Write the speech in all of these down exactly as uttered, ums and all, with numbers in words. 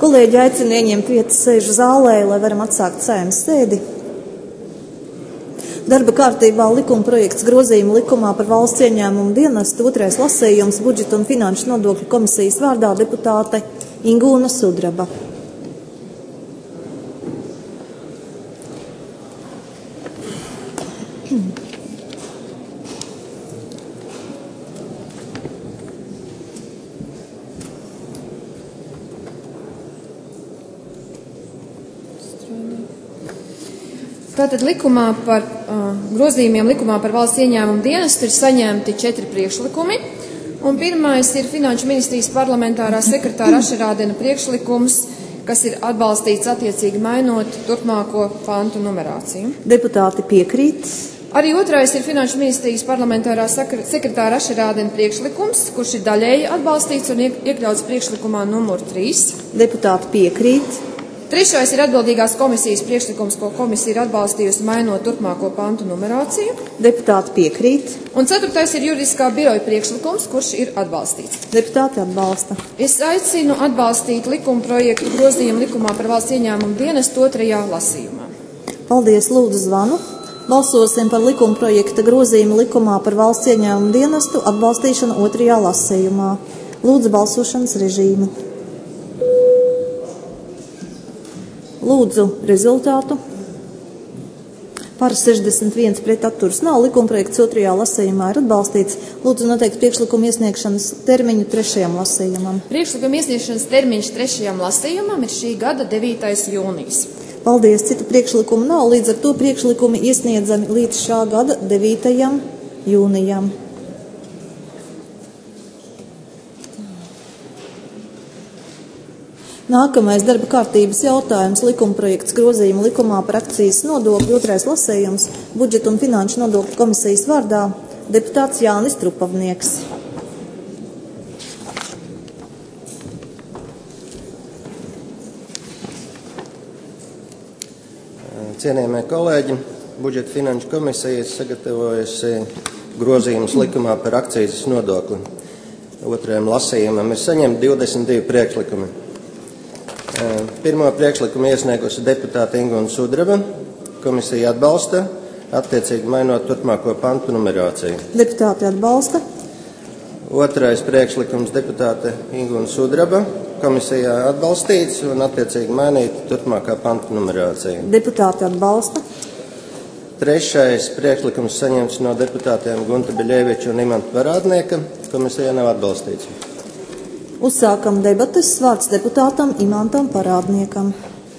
Kolēģi aicina ieņemt vietas sēžu zālē, lai varam atsākt Saeimas sēdi. Darba kārtībā likuma projekts grozījuma likumā par valsts ieņēmumu dienestu, otrais lasījums, budžeta un finanšu nodokļu komisijas vārdā deputāte Ingūna Sudraba. Tātad likumā par uh, grozījumiem likumā par valsts ieņēmumu dienestu ir saņemti četri priekšlikumi. Un pirmais ir Finanšu ministrijas parlamentārā sekretāra Ašerādena priekšlikums, kas ir atbalstīts attiecīgi mainot turpmāko pantu numerāciju. Deputāti piekrīt. Arī otrais ir Finanšu ministrijas parlamentārā sekretāra Ašerādena priekšlikums, kurš ir daļēji atbalstīts un iekļauts priekšlikumā numur trīs. Deputāti piekrīt. Trešais ir atbildīgās komisijas priekšlikums, ko komisija ir atbalstījusi mainot turpmāko pantu numerāciju. Deputāti piekrīt. Un ceturtais ir juridiskā biroja priekšlikums, kurš ir atbalstīts. Deputāti atbalsta. Es aicinu atbalstīt likuma projektu grozījumu likumā par valsts ieņēmumu dienestu otrajā lasījumā. Paldies, lūdzu zvanu. Balsosim par likuma projekta grozījumu likumā par valsts ieņēmumu dienestu atbalstīšanu otrajā lasījumā. Lūdzu balsošanas režīmu. Lūdzu rezultātu. Par sešdesmit viens pret atturas nav. Likumprojekts otrajā lasījumā ir atbalstīts. Lūdzu noteikt priekšlikumu iesniegšanas termiņu trešajam lasījumam. Priekšlikuma iesniegšanas termiņš trešajam lasījumam ir šī gada devītais jūnijas. Paldies, citu priekšlikumu nav. Līdz ar to priekšlikumi iesniedzami līdz šā gada devītajam jūnijam. Nākamais darba kārtības jautājums - likumprojekts grozījuma likumā par akcijas nodokļu, otrais lasījums, budžeta un finanšu nodokļu komisijas vārdā deputāts Jānis Trupavnieks. Cienījamie kolēģi, budžeta finanšu komisija ir sagatavojusi grozījumus likumā par akcijas nodokli. Otrajam lasījumam ir saņemti divdesmit divi priekšlikumi. Pirmo priekšlikumu iesniegusi deputāte Ingūna Sudraba. Komisija atbalsta, attiecīgi mainot turpmāko pantu numerāciju. Deputāti atbalsta. Otrais priekšlikums deputāte Ingūna Sudraba. Komisijā atbalstīts un attiecīgi mainīt turpmākā pantu numerāciju. Deputāti atbalsta. Trešais priekšlikums saņemts no deputātiem Gunta Biļeviča un Imanta Parādnieka. Komisijā nav atbalstīts. Uzsākam debates. Vārds deputātam Imantam Parādniekam.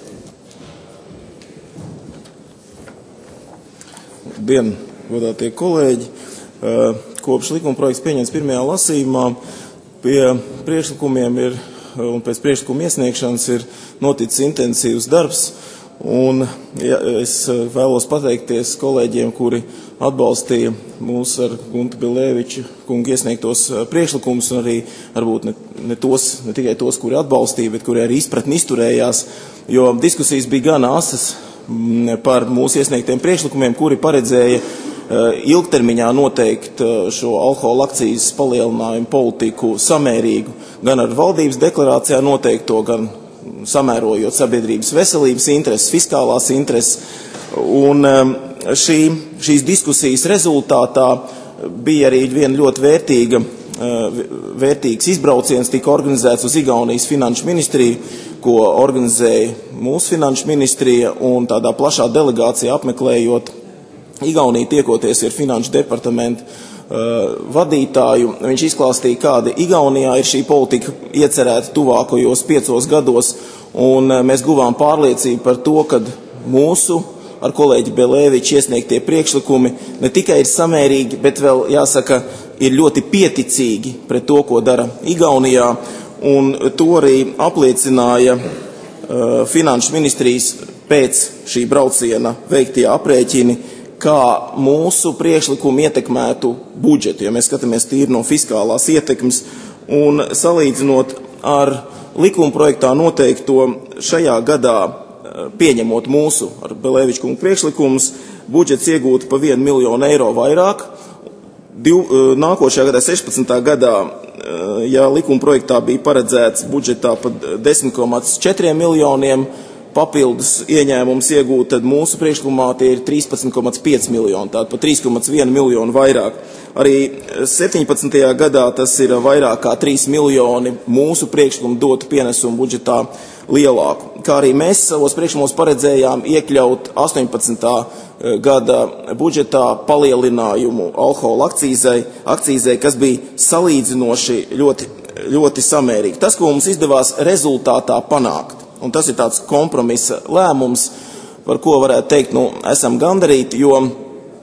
Labdien, godātie kolēģi. Kopš likuma projekts pieņemts pirmajā lasījumā, pie priekšlikumiem ir un pēc priekšlikuma iesniegšanas ir noticis intensīvs darbs. Un ja, es vēlos pateikties kolēģiem, kuri atbalstīja mūs ar Gunta Biļeviča kungu iesniegtos priekšlikumus, un arī varbūt ne, ne, tos, ne tikai tos, kuri atbalstīja, bet kuri arī izpratni izturējās, jo diskusijas bija gan asas par mūsu iesniegtiem priekšlikumiem, kuri paredzēja ilgtermiņā noteikt šo alkohola akcijas palielinājumu politiku samērīgu, gan ar valdības deklarācijā noteikto, gan samērojot sabiedrības veselības intereses, fiskālās intereses. Un šī, šīs diskusijas rezultātā bija arī viena ļoti vērtīga, vērtīgs izbrauciens, tika organizēts uz Igaunijas finanšu ministriju, ko organizēja mūsu finanšu ministrija, un tādā plašā delegācijā apmeklējot Igauniju, tiekoties ar finanšu departamentu vadītāju. Viņš izklāstīja, kāda Igaunijā ir šī politika iecerēta tuvākajos piecos gados, un mēs guvām pārliecību par to, ka mūsu ar kolēģi Biļeviču iesniegtie priekšlikumi ne tikai ir samērīgi, bet vēl, jāsaka, ir ļoti pieticīgi pret to, ko dara Igaunijā, un to arī apliecināja uh, finanšu ministrijas pēc šī brauciena veiktie aprēķini, kā mūsu priekšlikumu ietekmētu budžetu, ja mēs skatāmies tīri no fiskālās ietekmes, un salīdzinot ar likuma projektā noteikto šajā gadā, pieņemot mūsu ar Biļeviča kungu priekšlikumus, budžets iegūtu pa vienu miljonu eiro vairāk. Div, nākošajā gadā, sešpadsmitā gadā, ja likuma projektā bija paredzēts budžetā pat desmit komats četri miljoniem papildus ieņēmums iegūt, tad mūsu priekšlikumā tie ir trīspadsmit komats pieci miljoni, tātad pa trīs komats viens miljonu vairāk. Arī septiņpadsmitajā gadā tas ir vairāk kā trīs miljoni mūsu priekšlikumu dotu pienesumu budžetā lielāku. Kā arī mēs savos priekšlikumos paredzējām iekļaut astoņpadsmitā gada budžetā palielinājumu alkohola akcīzei, akcīzei, kas bija salīdzinoši ļoti, ļoti samērīgi. Tas, ko mums izdevās rezultātā panākt, un tas ir tāds kompromisa lēmums, par ko varētu teikt, nu, esam gandarīti, jo e,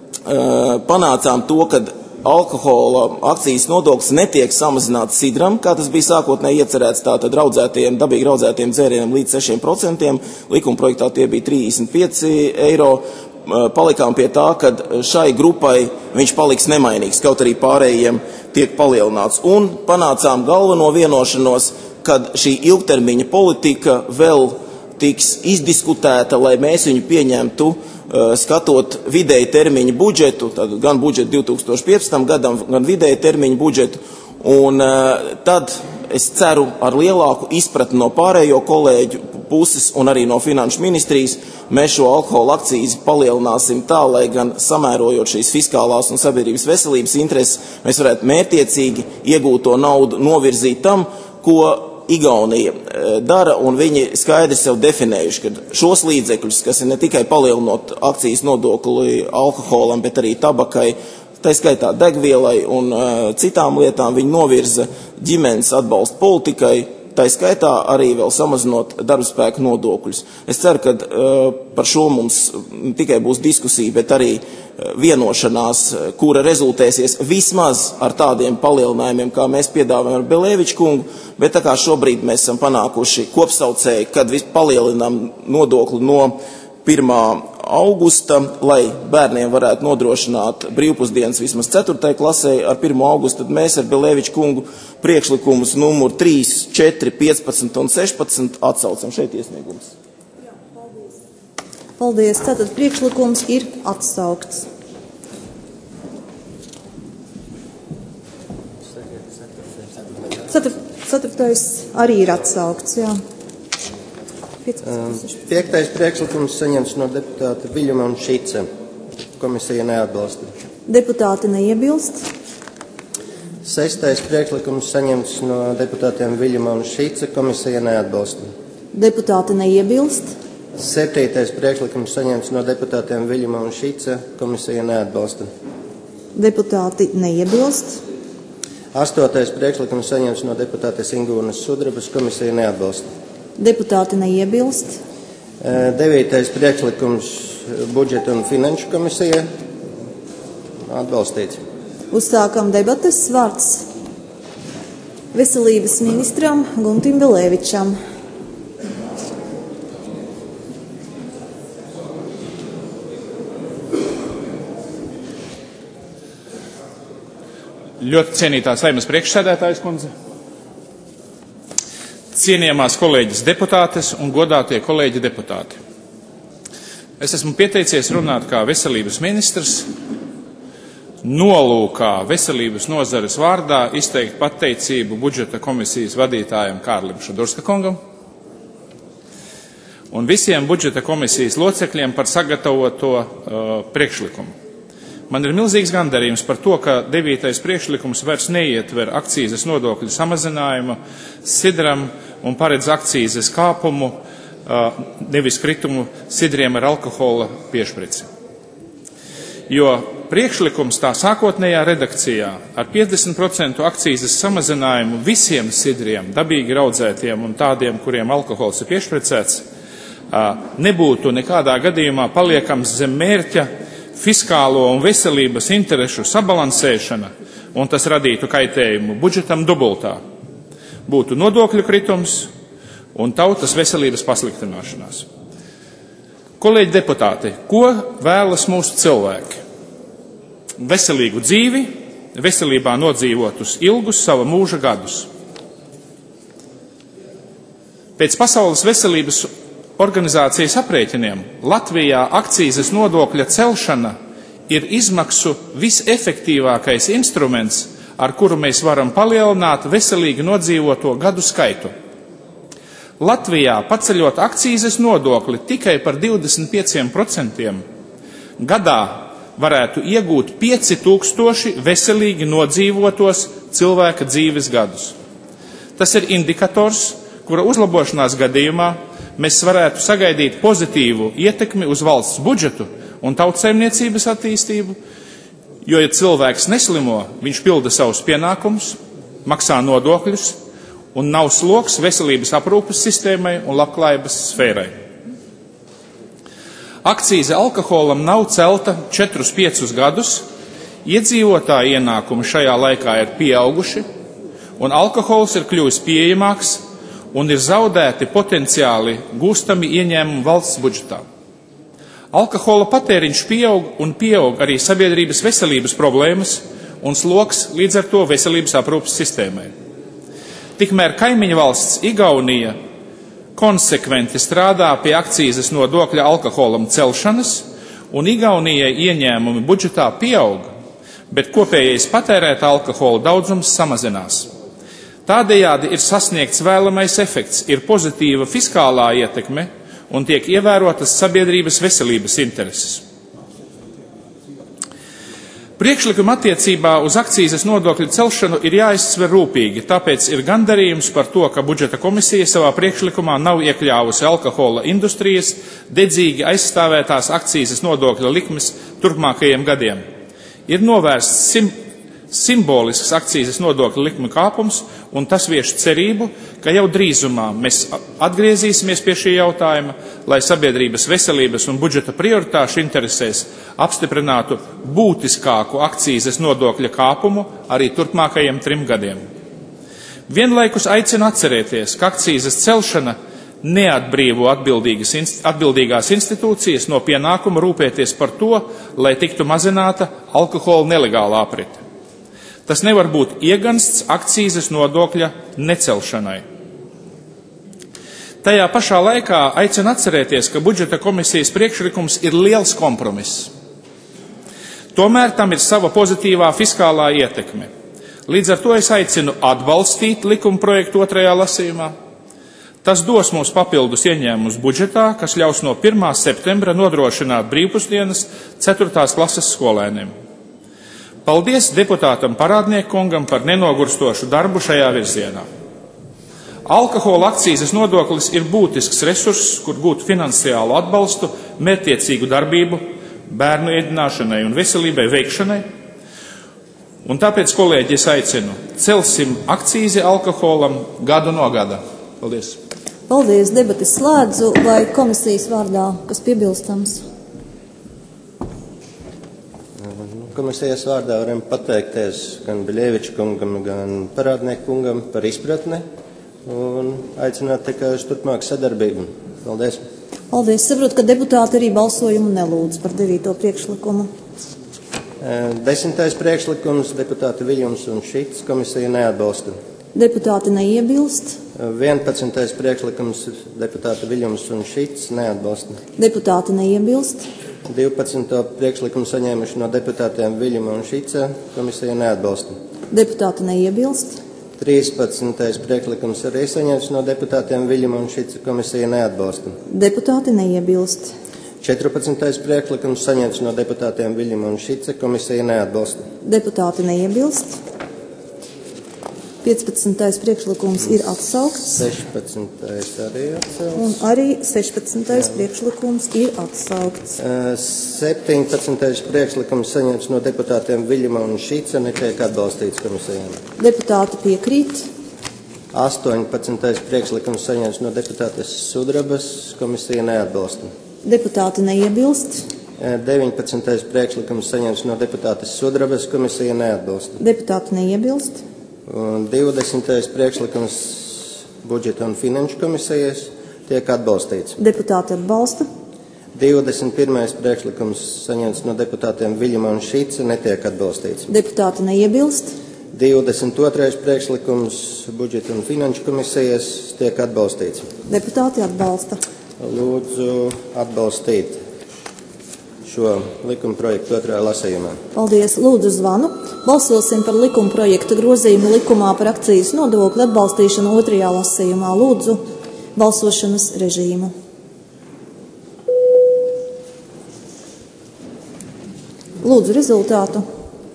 panācām to, ka alkohola akcijas nodoklis netiek samazināts sidram, kā tas bija sākotnēji iecerēts, tātad raudzētiem, dabīgi raudzētiem dzērieniem līdz sešiem procentiem, likuma projektā tie bija trīsdesmit pieci eiro, palikām pie tā, ka šai grupai viņš paliks nemainīgs, kaut arī pārējiem tiek palielināts. Un panācām galveno vienošanos, kad šī ilgtermiņa politika vēl tiks izdiskutēta, lai mēs viņu pieņemtu, skatot vidēji termiņa budžetu, tad gan budžetu divi tūkstoši piecpadsmitajam gadam, gan vidēji termiņa budžetu, un tad es ceru ar lielāku izpratni no pārējo kolēģu puses un arī no finanšu ministrijas, mēs šo alkohola akcīzi palielināsim tā, lai gan samērojot šīs fiskālās un sabiedrības veselības intereses, mēs varētu mērtiecīgi iegūto naudu novirzīt tam, ko Igaunija dara, un viņi skaidri sev definējuši, ka šos līdzekļus, kas ir ne tikai palielinot akcijas nodokli alkoholam, bet arī tabakai, tā skaitā degvielai un uh, citām lietām, viņi novirza ģimenes atbalsta politikai, tā skaitā arī vēl samazinot darbspēku nodokļus. Es ceru, ka uh, par šo mums ne tikai būs diskusija, bet arī uh, vienošanās, kura rezultēsies vismaz ar tādiem palielinājumiem, kā mēs piedāvājam ar Belēviču kungu, bet tā kā šobrīd mēs esam panākuši kopsaucēji, kad palielinām nodokli no pirmā augusta, lai bērniem varētu nodrošināt brīvpusdienas vismaz ceturtajai klasē ar pirmo augustu, tad mēs ar Belēviču kungu priekšlikumus numur trīs, četri, piecpadsmit un sešpadsmit atsaucam. Šeit iesniegums. Jā, paldies. Paldies. Tātad priekšlikums ir atsaukts. Ceturt, ceturtais arī ir atsaukts, jā. Piektais priekšlikums saņemts no deputāta Viļuma un Šice. Komisija neatbalsta. Deputāti neiebilst. Sestais priekšlikums saņemts no deputātiem Viļuma un Šice. Komisija neatbalsta. Deputāti neiebilst. Septītais priekšlikums saņemts no deputātiem Viļuma un Šice. Komisija neatbalsta. Deputāti neiebilst. Astotais priekšlikums saņemts no deputātes Ingūnas Sudrabas. Komisija neatbalsta. Deputāti neiebilst. Devītais priekšlikums budžeta un finanšu komisija atbalstīts. Uzsākam debates. Vārds veselības ministram Guntim Belēvičam. Ļoti cienītā Saeimas priekšsēdētājas kundze, cienījamās kolēģis deputātes un godātie kolēģi deputāti. Es esmu pieteicies runāt kā veselības ministrs, nolūkā veselības nozares vārdā izteikt pateicību budžeta komisijas vadītājam Kārlim Šadurska kungam un visiem budžeta komisijas locekļiem par sagatavoto uh, priekšlikumu. Man ir milzīgs gandarījums par to, ka devītais priekšlikums vairs neietver akcīzes nodokļu samazinājumu sidram un paredz akcīzes kāpumu, nevis kritumu sidriem ar alkohola piešprici. Jo priekšlikums tā sākotnējā redakcijā ar piecdesmit procentu akcīzes samazinājumu visiem sidriem, dabīgi raudzētiem un tādiem, kuriem alkohols ir piešpricēts, nebūtu nekādā gadījumā paliekams zem mērķa fiskālo un veselības interešu sabalansēšana, un tas radītu kaitējumu budžetam dubultā. Būtu nodokļu kritums un tautas veselības pasliktināšanās. Kolēģi deputāti, ko vēlas mūsu cilvēki? Veselīgu dzīvi, veselībā nodzīvotus ilgus sava mūža gadus. Pēc Pasaules veselības organizācijas aprēķiniem Latvijā akcīzes nodokļa celšana ir izmaksu visefektīvākais instruments ar kuru mēs varam palielināt veselīgi nodzīvoto gadu skaitu. Latvijā paceļot akcīzes nodokli tikai par divdesmit pieciem procentiem, gadā varētu iegūt pieci tūkstoši veselīgi nodzīvotos cilvēka dzīves gadus. Tas ir indikators, kura uzlabošanās gadījumā mēs varētu sagaidīt pozitīvu ietekmi uz valsts budžetu un tautsaimniecības attīstību, jo, ja cilvēks neslimo, viņš pilda savus pienākumus, maksā nodokļus un nav sloks veselības aprūpes sistēmai un labklājības sfērai. Akcīze alkoholam nav celta četrus piecus gadus, iedzīvotāju ienākumi šajā laikā ir pieauguši, un alkohols ir kļuvis pieejamāks un ir zaudēti potenciāli gūstami ieņēmumi valsts budžetā. Alkohola patēriņš pieaug un pieaug arī sabiedrības veselības problēmas un sloks līdz ar to veselības aprūpes sistēmai. Tikmēr kaimiņu valsts Igaunija konsekventi strādā pie akcīzes nodokļa alkoholam celšanas, un Igaunijai ieņēmumi budžetā pieaug, bet kopējais patērēta alkohola daudzums samazinās. Tādējādi ir sasniegts vēlamais efekts, ir pozitīva fiskālā ietekme un tiek ievērotas sabiedrības veselības intereses. Priekšlikuma attiecībā uz akcīzes nodokļu celšanu ir jāizsver rūpīgi, tāpēc ir gandarījums par to, ka budžeta komisija savā priekšlikumā nav iekļāvusi alkohola industrijas dedzīgi aizstāvētās akcīzes nodokļa likmes turpmākajiem gadiem. Ir novērsts sim simbolisks akcīzes nodokļa likuma kāpums, un tas vieš cerību, ka jau drīzumā mēs atgriezīsimies pie šī jautājuma, lai sabiedrības veselības un budžeta prioritāšu interesēs apstiprinātu būtiskāku akcīzes nodokļa kāpumu arī turpmākajiem trim gadiem. Vienlaikus aicinu atcerēties, ka akcīzes celšana neatbrīvo atbildīgās institūcijas no pienākuma rūpēties par to, lai tiktu mazināta alkohola nelegāla aprite. Tas nevar būt iegansts akcīzes nodokļa necelšanai. Tajā pašā laikā aicinu atcerēties, ka budžeta komisijas priekšlikums ir liels kompromiss. Tomēr tam ir sava pozitīvā fiskālā ietekme. Līdz ar to es aicinu atbalstīt likuma projektu otrajā lasījumā. Tas dos mums papildus ieņēmumus budžetā, kas ļaus no pirmā septembra nodrošināt brīvpusdienas ceturtās klases skolēniem. Paldies deputātam Parādniekungam par nenogurstošu darbu šajā virzienā. Alkohola akcīzes nodoklis ir būtisks resurss, kur gūt finansiālu atbalstu, mērķtiecīgu darbību, bērnu ēdināšanai un veselībai veikšanai. Un tāpēc, kolēģi, es aicinu, celsim akcīzi alkoholam gadu no gada. Paldies. Paldies, debates slēdzu, vai komisijas vārdā, kas piebilstams? Komisijas vārdā varam pateikties gan Biļeviča kungam, gan Parādnieku kungam par izpratni un aicināt tikai uz turpmāku sadarbību. Paldies. Paldies. Saprotu, ka deputāti arī balsojumu nelūdz par devīto priekšlikumu. Desmitais priekšlikums deputāti Viļņums un Šits komisija neatbalsta. Deputāti neiebilst. vienpadsmitais priekšlikums deputāti Viļņums un Šits neatbalsta. Deputāti neiebilst. divpadsmito priekšlikumu saņēmuši no deputātiem Viļņuma un Šica komisija neatbalsta. Deputāti neiebilst. trīspadsmitais priekšlikums arī saņēmis no deputātiem Viļņuma un Šica komisija neatbalsta. Deputāti neiebilst. četrpadsmitais priekšlikums saņēmis no deputātiem Viļņuma un Šica komisija neatbalsta. Deputāti neiebilst. piecpadsmitais priekšlikums ir atsaukts. sešpadsmitais arī atsaukts. Un arī sešpadsmitais priekšlikums ir atsaukts. septiņpadsmitais priekšlikums saņemts no deputātiem Viļņuma un Šica netiek atbalstīts komisijām. Deputāti piekrīt. astoņpadsmitais priekšlikums saņemts no deputātes Sudrabas komisija neatbalsta. Deputāti neiebilst. deviņpadsmitais priekšlikums saņemts no deputātes Sudrabas komisija neatbalsta. Deputāti neiebilst. Un divdesmitais priekšlikums budžeta un finanšu komisijas tiek atbalstīts. Deputāti atbalsta. divdesmit pirmais priekšlikums saņemts no deputātiem Viļņuma un Šica netiek atbalstīts. Deputāti neiebilst. divdesmit otrais priekšlikums budžeta un finanšu komisijas tiek atbalstīts. Deputāti atbalsta. Lūdzu atbalstīt šo likuma projektu otrajā lasījumā. Paldies. Lūdzu zvanu. Balsosim par likuma projektu grozījumu likumā par akcijas nodokli atbalstīšanu otrajā lasījumā. Lūdzu balsošanas režīmu. Lūdzu rezultātu.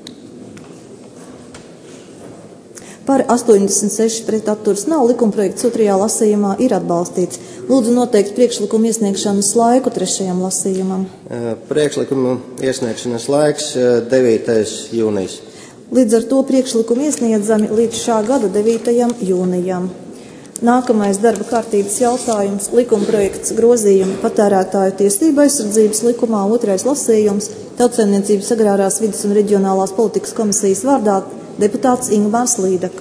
Par astoņdesmit seši pret atturas nav. Likumprojekts otrajā lasījumā ir atbalstīts. Lūdzu noteikt priekšlikumu iesniegšanas laiku trešajam lasījumam. Priekšlikumu iesniegšanas laiks devītais jūnijas. Līdz ar to priekšlikumu iesniedzami līdz šā gada devītajam jūnijam. Nākamais darba kārtības jautājums - likumprojekts grozījumi patērētāju tiesību aizsardzības likumā, otrais lasījums, Tautsaimniecības agrārās vides un reģionālās politikas komisijas vārdā deputāts Ingmārs Līdaka.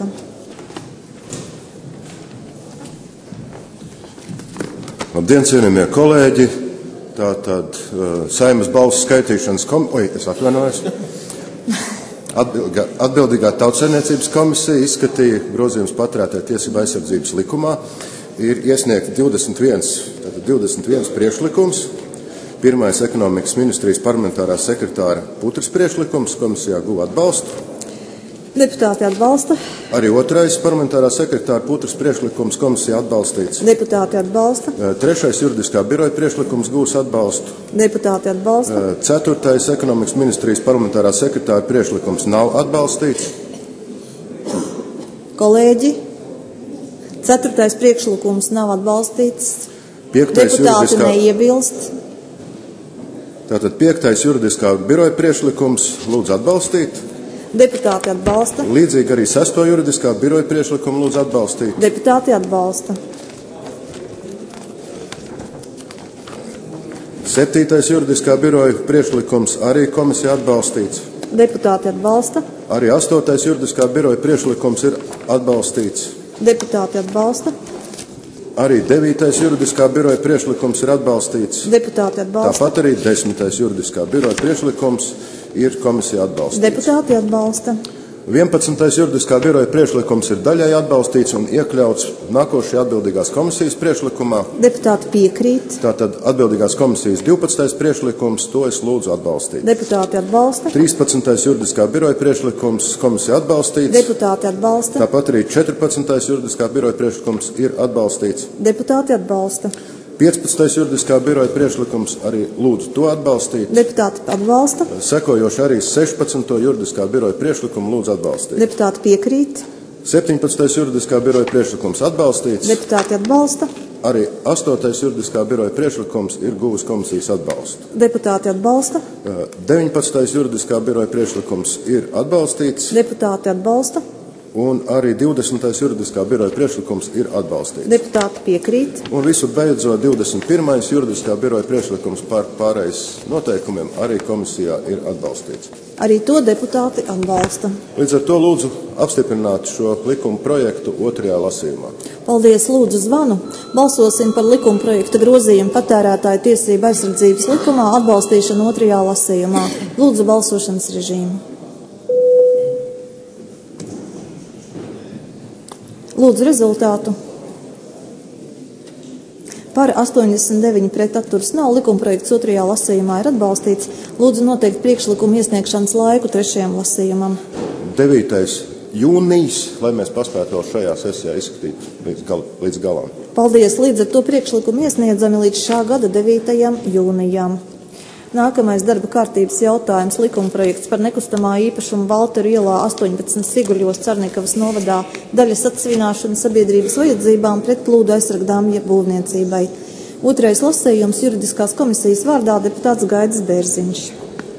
Labdien, cienījamie kolēģi! Tātad uh, Saeimas balsu skaitīšanas komisija, oi, es atvainojos. Atbildīgā, atbildīgā Tautsaimniecības komisija izskatīja grozījumus patērētāju tiesību aizsardzības likumā. Ir iesniegti divdesmit viens, tātad divdesmit viens priekšlikums. Pirmais ekonomikas ministrijas parlamentārā sekretāra Putras priekšlikums komisijā guva atbalstu. Deputāti atbalsta. Arī otrais parlamentārā sekretāra Putras priekšlikums komisijā atbalstīts. Deputāti atbalsta. Trešais juridiskā biroja priekšlikums gūs atbalstu. Deputāti atbalsta. Ceturtais ekonomikas ministrijas parlamentārā sekretāra priekšlikums nav atbalstīts. Kolēģi, ceturtais priekšlikums nav atbalstīts. Piektais Deputāti juridiskā... neiebilst. Tātad piektais juridiskā biroja priekšlikums lūdzu atbalstīt. Deputāti atbalsta. Līdzīgi arī sesto juridiskā biroja priekšlikumu lūdzu atbalstīt. Deputāti atbalsta. Septītais juridiskā biroja priekšlikums arī komisija atbalstīts. Deputāti atbalsta. Arī astotais juridiskā biroja priekšlikums ir atbalstīts. Deputāti atbalsta. Arī devītais juridiskā biroja priekšlikums ir atbalstīts. Deputāti atbalsta. Tāpat arī desmitais juridiskā biroja priekšlikums ir komisija atbalstīts. Deputāti atbalsta. vienpadsmitais juridiskā biroja priekšlikums ir daļai atbalstīts un iekļauts nākošajā atbildīgās komisijas priekšlikumā. Deputāti piekrīt. Tātad atbildīgās komisijas divpadsmitais priekšlikums, to es lūdzu atbalstīt. Deputāti atbalsta. trīspadsmitais juridiskā biroja priekšlikums komisija atbalstīts. Deputāti atbalsta. Tāpat arī četrpadsmitais juridiskā biroja priekšlikums ir atbalstīts. Deputāti atbalsta. piecpadsmitais juridiskā biroja priekšlikums arī lūdzu to atbalstīt. Deputāti atbalsta. Sekojoši arī sešpadsmito juridiskā biroja priekšlikumu lūdzu atbalstīt. Deputāti piekrīt. septiņpadsmitais juridiskā biroja priekšlikums atbalstīts. Deputāti atbalsta. Arī astotais juridiskā biroja priekšlikums ir guvis komisijas atbalstu. Deputāti atbalsta. deviņpadsmitais juridiskā biroja priekšlikums ir atbalstīts. Deputāti atbalsta. Un arī divdesmitais juridiskā biroja priekšlikums ir atbalstīts. Deputāti piekrīt. Un visu beidzot divdesmit pirmais juridiskā biroja priekšlikums par pārējais noteikumiem arī komisijā ir atbalstīts. Arī to deputāti atbalsta. Līdz ar to lūdzu apstiprināt šo likuma projektu otrajā lasījumā. Paldies, lūdzu zvanu. Balsosim par likuma projekta grozījumu patērētāju tiesību aizsardzības likumā atbalstīšanu otrajā lasījumā. Lūdzu balsošanas režīmu. Lūdzu rezultātu. Par astoņdesmit deviņi pret atturas nav. Likumprojekts otrajā lasījumā ir atbalstīts. Lūdzu noteikt priekšlikumu iesniegšanas laiku trešajam lasījumam. devītais jūnijas, lai mēs paspētu vēl šajā sesijā izskatīt līdz, gal, līdz galam. Paldies, līdz ar to priekšlikumu iesniedzami līdz šā gada devītajam jūnijam. Nākamais darba kārtības jautājums - likumprojekts par nekustamā īpašuma Valteru ielā astoņpadsmit Siguļos Carnikavas novadā daļas atsevināšanu sabiedrības vajadzībām pret plūdu aizsargdāmja būvniecībai. Otrais lasījums juridiskās komisijas vārdā deputāts Gaidis Bērziņš.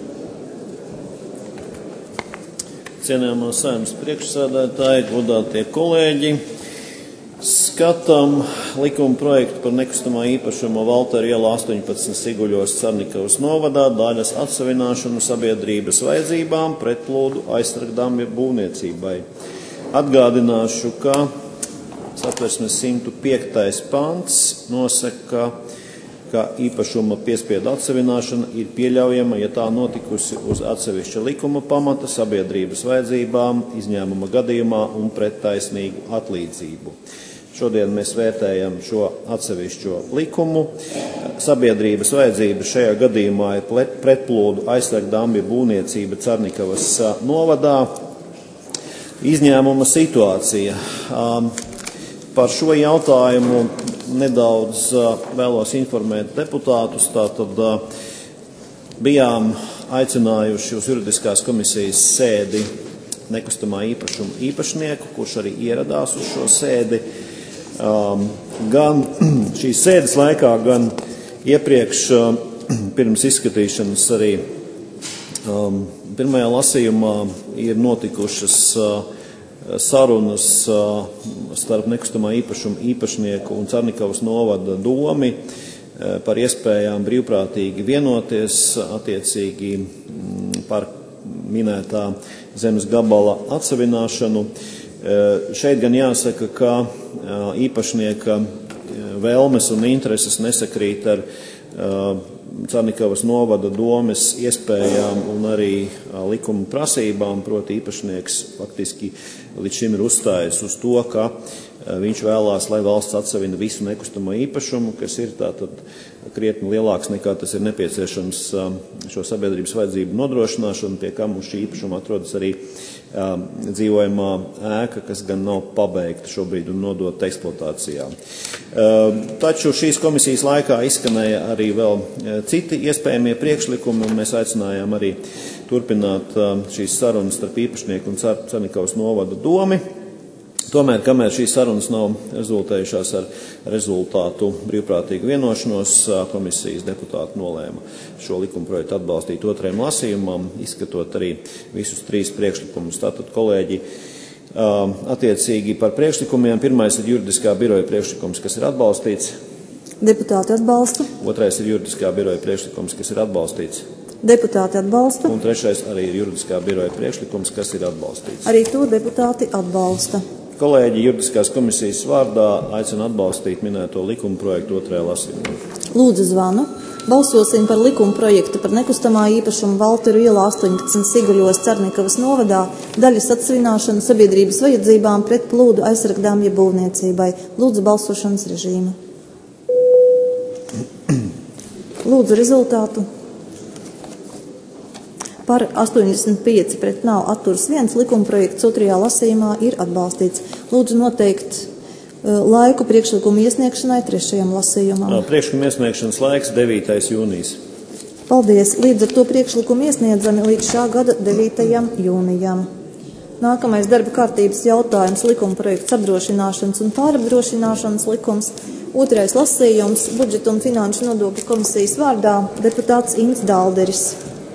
Cienījamā Saeimas priekšsēdētāji, godātie kolēģi, skatām likuma projektu par nekustamā īpašuma Valteru ielā astoņpadsmit Siguļos Carnikavas novadā daļas atsevināšanu sabiedrības vajadzībām pret plūdu aizsargdāmja būvniecībai. Atgādināšu, ka Satversmes simt piektais pants nosaka, ka īpašuma piespiedu atsevināšana ir pieļaujama, ja tā notikusi uz atsevišķa likuma pamata sabiedrības vajadzībām, izņēmuma gadījumā un pret taisnīgu atlīdzību. Šodien mēs vērtējam šo atsevišķo likumu. Sabiedrības vajadzība šajā gadījumā ir pretplūdu aizsargdambja būvniecība Carnikavas novadā. Izņēmuma situācija. Par šo jautājumu nedaudz vēlos informēt deputātus. Tātad bijām aicinājuši uz juridiskās komisijas sēdi nekustamā īpašuma īpašnieku, kurš arī ieradās uz šo sēdi. Um, gan šīs sēdes laikā, gan iepriekš um, pirms izskatīšanas arī um, pirmajā lasījumā ir notikušas uh, sarunas uh, starp nekustamā īpašuma īpašnieku un Carnikavas novada domi uh, par iespējām brīvprātīgi vienoties attiecīgi mm, par minētā zemes gabala atsavināšanu. Šeit gan jāsaka, ka īpašnieka vēlmes un intereses nesakrīt ar Carnikavas novada domes iespējām un arī likuma prasībām, proti īpašnieks faktiski līdz šim ir uzstājis uz to, ka viņš vēlās, lai valsts atsavina visu nekustamo īpašumu, kas ir tātad krietni lielāks nekā tas ir nepieciešams šo sabiedrības vajadzību nodrošināšanu, pie kā mums šī īpašuma atrodas arī dzīvojamā ēka, kas gan nav pabeigta šobrīd un nodota eksploatācijā. Taču šīs komisijas laikā izskanēja arī vēl citi iespējamie priekšlikumi, un mēs aicinājām arī turpināt šīs sarunas starp īpašnieku un Carnikavas novada domi. Tomēr, kamēr šīs sarunas nav rezultējušās ar rezultātu brīvprātīgu vienošanos, komisijas deputāti nolēma šo likumprojektu atbalstīt otrajam lasījumam, izskatot arī visus trīs priekšlikumus. Tātad, kolēģi, attiecīgi par priekšlikumiem. Pirmais ir juridiskā biroja priekšlikums, kas ir atbalstīts. Deputāti atbalsta. Otrais ir juridiskā biroja priekšlikums, kas ir atbalstīts. Deputāti atbalsta. Un trešais arī ir juridiskā biroja priekšlikums, kas ir atbalstīts. Arī to deputāti atbalsta. Kolēģi juridiskās komisijas vārdā aicina atbalstīt minēto likuma projektu otrajā lasījumā. Lūdzu zvanu. Balsosim par likuma projektu par nekustamā īpašuma Valteru ielā astoņpadsmit Siguļos Carnikavas novadā daļas atsvināšanu sabiedrības vajadzībām pret plūdu aizsargdambja būvniecībai. Lūdzu balsošanas režīmu. Lūdzu rezultātu. Par astoņdesmit pieci pret nav atturs viens, likuma projekts otrajā lasījumā ir atbalstīts. Lūdzu noteikt uh, laiku priekšlikumu iesniegšanai trešajam lasījumam. Priekšlikuma iesniegšanas laiks devītais jūnijas. Paldies. Līdz ar to priekšlikumu iesniedzami līdz šā gada devītajam jūnijam. Nākamais darba kārtības jautājums - likuma projekts apdrošināšanas un pārapdrošināšanas likums. Otrais lasījums - budžeta un finanšu nodokļu komisijas vārdā deputāts Ints Dalderis.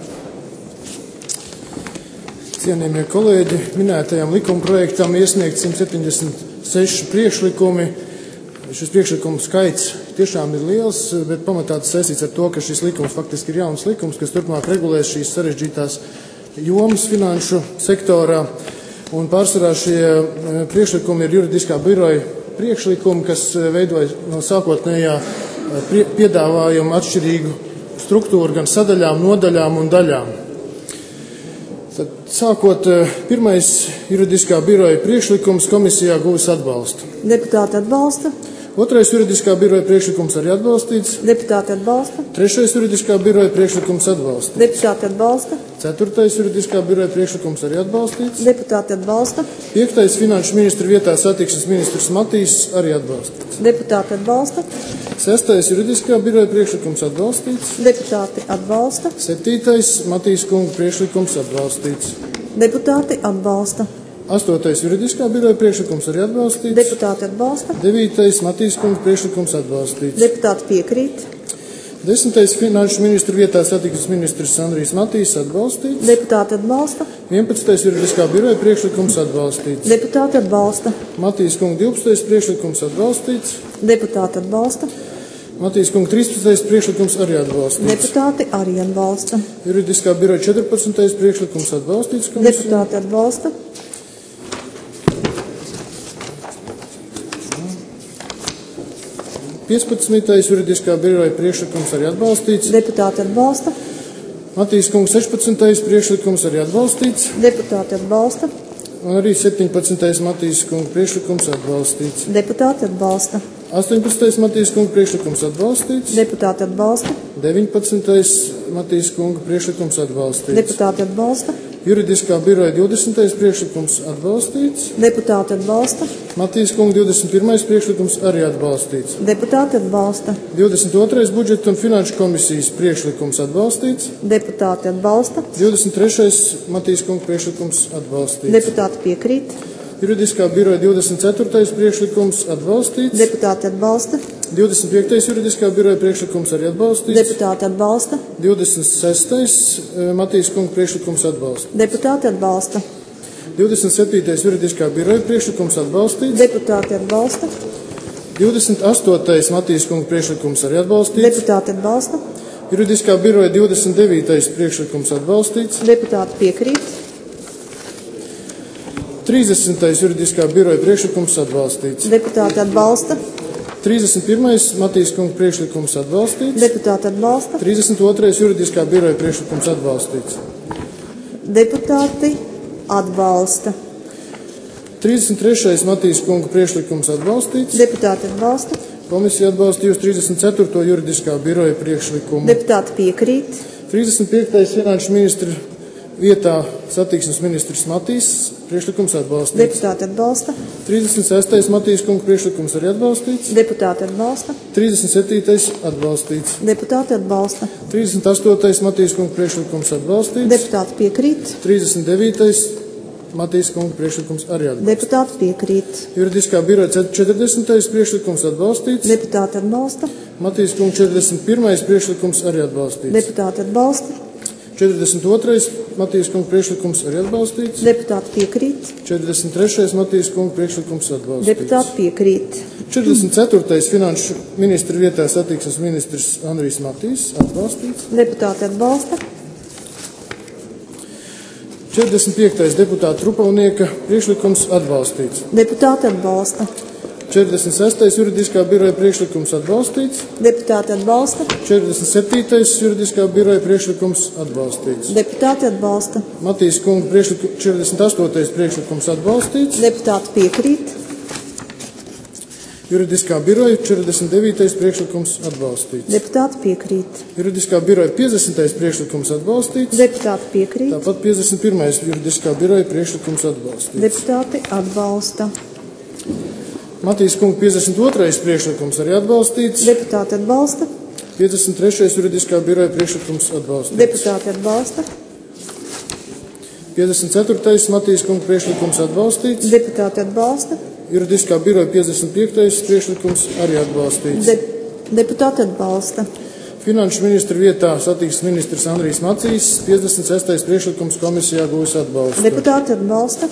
Cienījamie kolēģi, minētajam likuma projektam iesniegt simt septiņdesmit seši priekšlikumi. Šis priekšlikumu skaits tiešām ir liels, bet pamatā tas saistīts ar to, ka šis likums faktiski ir jauns likums, kas turpmāk regulēs šīs sarežģītās jomas finanšu sektorā. Un pārsvarā šie priekšlikumi ir juridiskā biroja priekšlikumi, kas veidoja no sākotnējā piedāvājuma atšķirīgu struktūru gan sadaļām, nodaļām un daļām. Tad, sākot, pirmais juridiskā biroja priekšlikums komisijā guvis atbalstu. Deputāti atbalsta. Otrais juridiskā biroja priekšlikums arī atbalstīts. Deputāti atbalsta. Trešais juridiskā biroja priekšlikums atbalstīts. Deputāti atbalsta. Ceturtais juridiskā biroja priekšlikums arī atbalstīts. Deputāti atbalsta. Piektais finanšu ministra vietā satiksmes ministrs Matīs arī atbalstīts. Deputāti atbalsta. Sestais juridiskā biroja priekšlikums atbalstīts. Deputāti atbalsta. Septītais Matīs kunga priekšlikums atbalstīts. Deputāti atbalsta. Astotais juridiskā biroja priekšlikums arī atbalstīts. Deputāti atbalsta. Devītais Matīs kunga priekšlikums atbalstīts. Deputāti piekrīt. Desmitais finanšu ministra vietā satiksmes ministrs Andrijs Matīs atbalstīts. Deputāti atbalsta. Vienpadsmitais juridiskā biroja priekšlikums atbalstīts. Deputāti atbalsta. Matīs kunga divpadsmitais priekšlikums atbalstīts. Deputāti atbalsta. Matīs kunga trīspadsmitais priekšlikums arī atbalstīts. Deputāti arī atbalsta. Juridiskā biroja četrpadsmitais priekšlikums atbalstīts. Komisija. Deputāti atbalsta. piecpadsmitais juridiskā biroja priekšlikums arī atbalstīts. Deputāti atbalsta. Matīs kungs sešpadsmitais priekšlikums arī atbalstīts. Deputāti atbalsta. Un arī septiņpadsmitais Matīs kunga priekšlikums atbalstīts. Deputāti atbalsta. astoņpadsmitais Matīs kunga priekšlikums atbalstīts. Deputāti atbalsta. deviņpadsmitais Matīs kunga priekšlikums atbalstīts. Deputāti atbalsta. Juridiskā biroja divdesmitais priekšlikums atbalstīts. Deputāti atbalsta. Matīs kunga divdesmit pirmais priekšlikums arī atbalstīts. Deputāti atbalsta. divdesmit otrais budžeta un finanšu komisijas priekšlikums atbalstīts. Deputāti atbalsta. divdesmit trešais Matīs kunga priekšlikums atbalstīts. Deputāti piekrīt. Juridiskā biroja divdesmit ceturtais priekšlikums atbalstīts. Deputāti atbalsta. divdesmit piektais juridiskā biroja priekšlikums arī atbalstīts. Deputāti atbalsta. divdesmit sestais Matīs kunga priekšlikums atbalstīts. Deputāti atbalsta. divdesmit septītais juridiskā biroja priekšlikums atbalstīts. Deputāti atbalsta. divdesmit astotais Matīs kunga priekšlikums arī atbalstīts. Deputāti atbalsta. Juridiskā biroja divdesmit devītais priekšlikums atbalstīts. Deputāti piekrīt. trīsdesmitais juridiskā biroja priekšlikums atbalstīts. Deputāti atbalsta. trīsdesmit pirmais Matīs kunga priekšlikums atbalstīts. Deputāti atbalsta. trīsdesmit otrais juridiskā biroja priekšlikums atbalstīts. Deputāti atbalsta. trīsdesmit trešais Matīs kunga priekšlikums atbalstīts. Deputāti atbalsta. Komisija atbalstījusi trīsdesmit ceturto juridiskā biroja priekšlikumu. Deputāti piekrīt. trīsdesmit piektais finanšu ministra vietā satiksmes ministrs Matīs priekšlikums atbalstīts. Deputāti atbalsta. trīsdesmit sestais Matīs kunga priekšlikums arī atbalstīts. Deputāti atbalsta. trīsdesmit septītais atbalstīts. Deputāti atbalsta. trīsdesmit astotais Matīs kunga priekšlikums atbalstīts. Deputāti piekrīt. trīsdesmit devītais Matīs kunga priekšlikums arī atbalstīts. Deputāti piekrīt. Juridiskā biroja četrdesmitais priekšlikums atbalstīts. Deputāti atbalsta. Matīs kunga četrdesmit pirmais priekšlikums arī atbalstīts. Deputāti atbalsta. četrdesmit otrais Matīs kunga priekšlikums arī atbalstīts. Deputāti piekrīt. četrdesmit trešais Matīs kunga priekšlikums atbalstīts. Deputāti piekrīt. četrdesmit ceturtais finanšu ministra vietā satiksmes ministrs Andrijs Matīs atbalstīts. Deputāti atbalsta. četrdesmit piektais deputāta Rupavnieka priekšlikums atbalstīts. Deputāti atbalsta. četrdesmit sestais juridiskā biroja priekšlikums atbalstīts. Deputāti atbalsta. četrdesmit septītais juridiskā biroja priekšlikums atbalstīts. Deputāti atbalsta. Matīs kunga priekšlikums četrdesmit astotais priekšlikums atbalstīts. Deputāti piekrīt. Juridiskā biroja četrdesmit devītais priekšlikums atbalstīts. Deputāti piekrīt. Juridiskā biroja piecdesmitais priekšlikums atbalstīts. Deputāti piekrīt. Tāpat piecdesmit pirmais juridiskā biroja priekšlikums atbalstīts. Deputāti atbalsta. Matīs kunga piecdesmit otrais priekšlikums arī atbalstīts. Deputāti atbalsta. piecdesmit trešais juridiskā biroja priekšlikums atbalstīts. Deputāti atbalsta. piecdesmit ceturtais Matīs kunga priekšlikums atbalstīts. Deputāti atbalsta. Juridiskā biroja piecdesmit piektais priekšlikums arī atbalstīts. De deputāti atbalsta. Finanšu ministra vietā satiksmes ministrs Andrijs Matīs piecdesmit sestais priekšlikums komisijā gūs atbalstu. Deputāti atbalsta.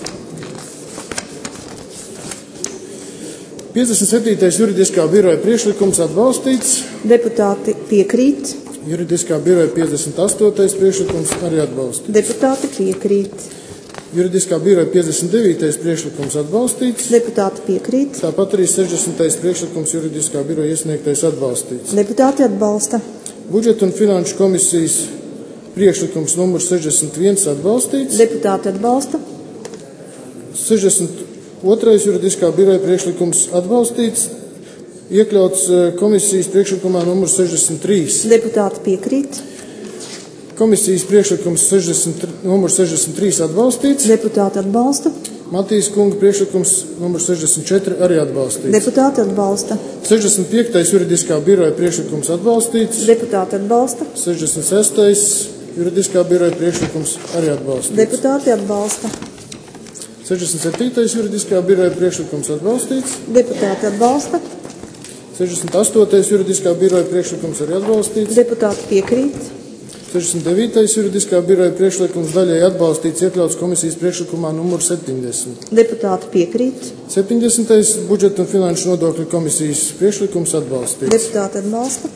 piecdesmit septītais juridiskā biroja priekšlikums atbalstīts. Deputāti piekrīt. Juridiskā biroja piecdesmit astotais priekšlikums arī atbalstīts. Deputāti piekrīt. Juridiskā biroja piecdesmit devītais priekšlikums atbalstīts. Deputāti piekrīt. Tāpat arī sešdesmitais priekšlikums juridiskā biroja iesniegtais atbalstīts. Deputāti atbalsta. Budžeta un finanšu komisijas priekšlikums numurs sešdesmit viens atbalstīts. Deputāti atbalsta. sešdesmit otrais juridiskā biroja priekšlikums atbalstīts. Iekļauts komisijas priekšlikumā numurs sešdesmit trīs. Deputāti piekrīt. Komisijas priekšlikums sešdesmit, numurs sešdesmit trīs atbalstīts. Deputāti atbalsta. Matīs kunga priekšlikums numurs sešdesmit četri arī atbalstīts. Deputāti atbalsta. sešdesmit piektais juridiskā biroja priekšlikums atbalstīts. Deputāti atbalsta. sešdesmit sestais juridiskā biroja priekšlikums arī atbalstīts. Deputāti atbalsta. sešdesmit septītais juridiskā biroja priekšlikums atbalstīts. Deputāti atbalsta. sešdesmit astotais juridiskā biroja priekšlikums arī atbalstīts. Deputāti piekrīt. sešdesmit devītais juridiskā biroja priekšlikums daļai atbalstīts, iekļauts komisijas priekšlikumā numur septiņdesmit. Deputāti piekrīt. septiņdesmitais budžeta un finanšu nodokļu komisijas priekšlikums atbalstīts. Deputāti atbalsta.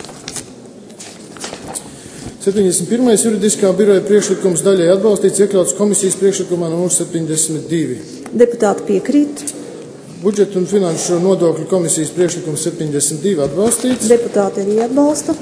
septiņdesmit pirmais juridiskā biroja priekšlikums daļai atbalstīts, iekļauts komisijas priekšlikumā numur septiņdesmit divi. Deputāti piekrīt. Budžeta un finanšu nodokļu komisijas priekšlikums septiņdesmit divi atbalstīts. Deputāti arī atbalsta.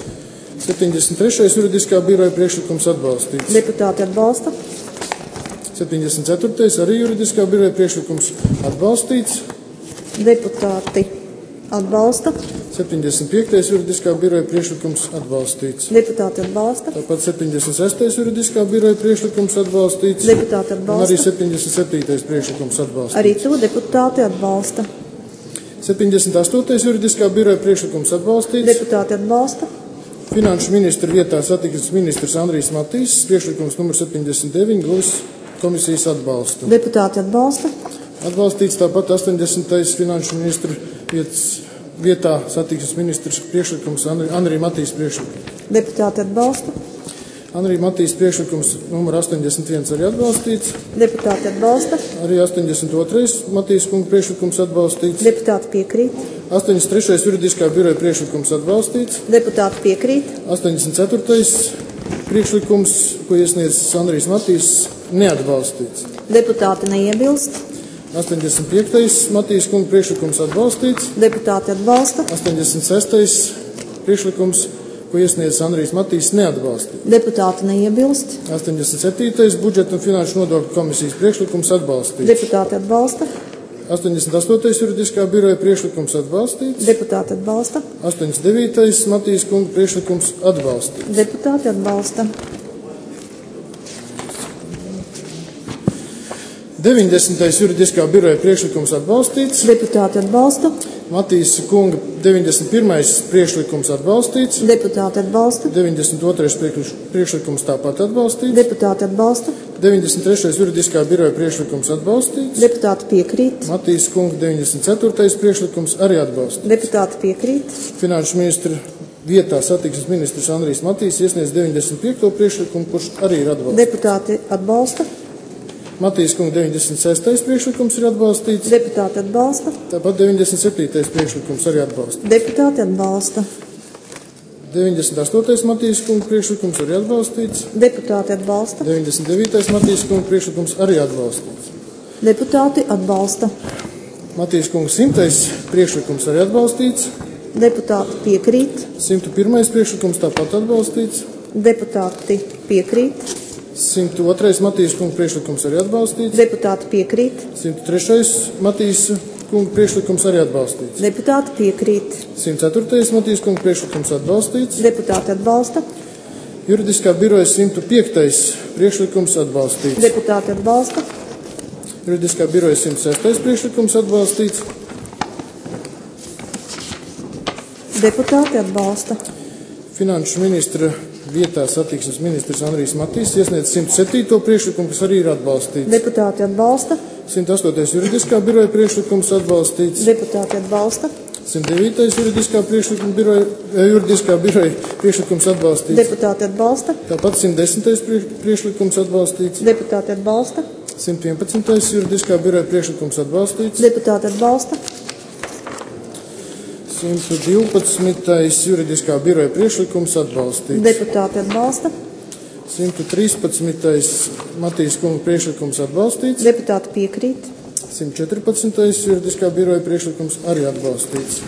septiņdesmit trešais juridiskā biroja priekšlikums atbalstīts. Deputāti atbalsta. septiņdesmit ceturtais arī juridiskā biroja priekšlikums atbalstīts. Deputāti atbalsta. septiņdesmit piektais juridiskā biroja priekšlikums atbalstīts. Deputāti atbalsta. Tāpat septiņdesmit sestais juridiskā biroja priekšlikums atbalstīts. Deputāti atbalsta. Un arī septiņdesmit septītais priekšlikums atbalstīts. Arī to deputāti atbalsta. septiņdesmit astotais juridiskā biroja priekšlikums atbalstīts. Deputāti atbalsta. Finanšu ministra vietā satiksmes ministrs Andrijs Matīs, priekšlikums numur septiņdesmit deviņi, gūs komisijas atbalstu. Deputāti atbalsta. Atbalstīts tāpat astoņdesmitais finanšu ministra vietas, vietā satiksmes ministrs priekšlikums Andrijs Matīs priekšlikums. Deputāti atbalsta. Andrijs Matīs priekšlikums numur astoņdesmit viens arī atbalstīts. Deputāti atbalsta. Arī astoņdesmit otrais Matīs kunga priekšlikums atbalstīts. Deputāti piekrīt. astoņdesmit trešais juridiskā biroja priekšlikums atbalstīts. Deputāti piekrīt. astoņdesmit ceturtais priekšlikums, ko iesniedz Andrijs Matīs, neatbalstīts. Deputāti neiebilst. astoņdesmit piektais Matīs kunga priekšlikums atbalstīts. Deputāti atbalsta. astoņdesmit sestais priekšlikums, ko iesniedz Andrijs Matīs, neatbalstīts. Deputāti neiebilst. astoņdesmit septītais budžeta un finanšu nodokļu komisijas priekšlikums atbalstīts. Deputāti atbalsta. astoņdesmit astotais juridiskā biroja priekšlikums atbalstīts. Deputāti atbalsta. astoņdesmit devītais Matīs kunga priekšlikums atbalstīts. Deputāti atbalsta. deviņdesmitais juridiskā biroja priekšlikums atbalstīts. Deputāti atbalsta. Matīs kunga deviņdesmit pirmais priekšlikums atbalstīts. Deputāti atbalsta. deviņdesmit otrais priekšlikums tāpat atbalstīts. Deputāti atbalsta. deviņdesmit trešais juridiskā biroja priekšlikums atbalstīts. Deputāti piekrīt. Matīs kunga deviņdesmit ceturtais priekšlikums arī atbalstīts. Deputāti piekrīt. Finanšu ministra vietā satiksmes ministrs Andrijs Matīs iesniedz deviņdesmit piekto priekšlikumu, kurš arī ir atbalstīts. Deputāti atbalsta. Matīs kunga deviņdesmit sestais priekšlikums ir atbalstīts. Deputāti atbalsta. Tāpat deviņdesmit septītais priekšlikums arī atbalstīts. Deputāti atbalsta. deviņdesmit astotais Matīs kunga priekšlikums arī atbalstīts. Deputāti atbalsta. deviņdesmit devītais Matīs kunga priekšlikums arī atbalstīts. Deputāti atbalsta. Matīs kunga simtais priekšlikums arī atbalstīts. Deputāti piekrīt. simt pirmais priekšlikums tāpat atbalstīts. Deputāti piekrīt. simt otrais Matīs kunga priekšlikums arī atbalstīts. Deputāti piekrīt. simt trešais Matīs kunga priekšlikums arī atbalstīts. Deputāti piekrīt. simt ceturtais Matīs kunga priekšlikums atbalstīts. Deputāti atbalsta. Juridiskā biroja simt piektais priekšlikums atbalstīts. Deputāti atbalsta. Juridiskā biroja simt sestais priekšlikums atbalstīts. Deputāti atbalsta. Finanšu ministra vietā satiksmes ministrs Andrijs Matīs iesniedz simt septīto priekšlikumu, kas arī ir atbalstīts. Deputāti atbalsta. simt astotais juridiskā biroja priekšlikums atbalstīts. Deputāti atbalsta. simt devītais juridiskā priekšlikuma biroja, juridiskā biroja priekšlikums atbalstīts. Deputāti atbalsta. Tāpat simt desmitais priekšlikums atbalstīts. Deputāti atbalsta. simt vienpadsmitais juridiskā biroja priekšlikums atbalstīts. Deputāti atbalsta. simt divpadsmitais juridiskā biroja priekšlikums atbalstīts. Deputāti atbalsta. simt trīspadsmitais Matīs kunga priekšlikums atbalstīts. Deputāti piekrīt. simt četrpadsmitais juridiskā biroja priekšlikums arī atbalstīts.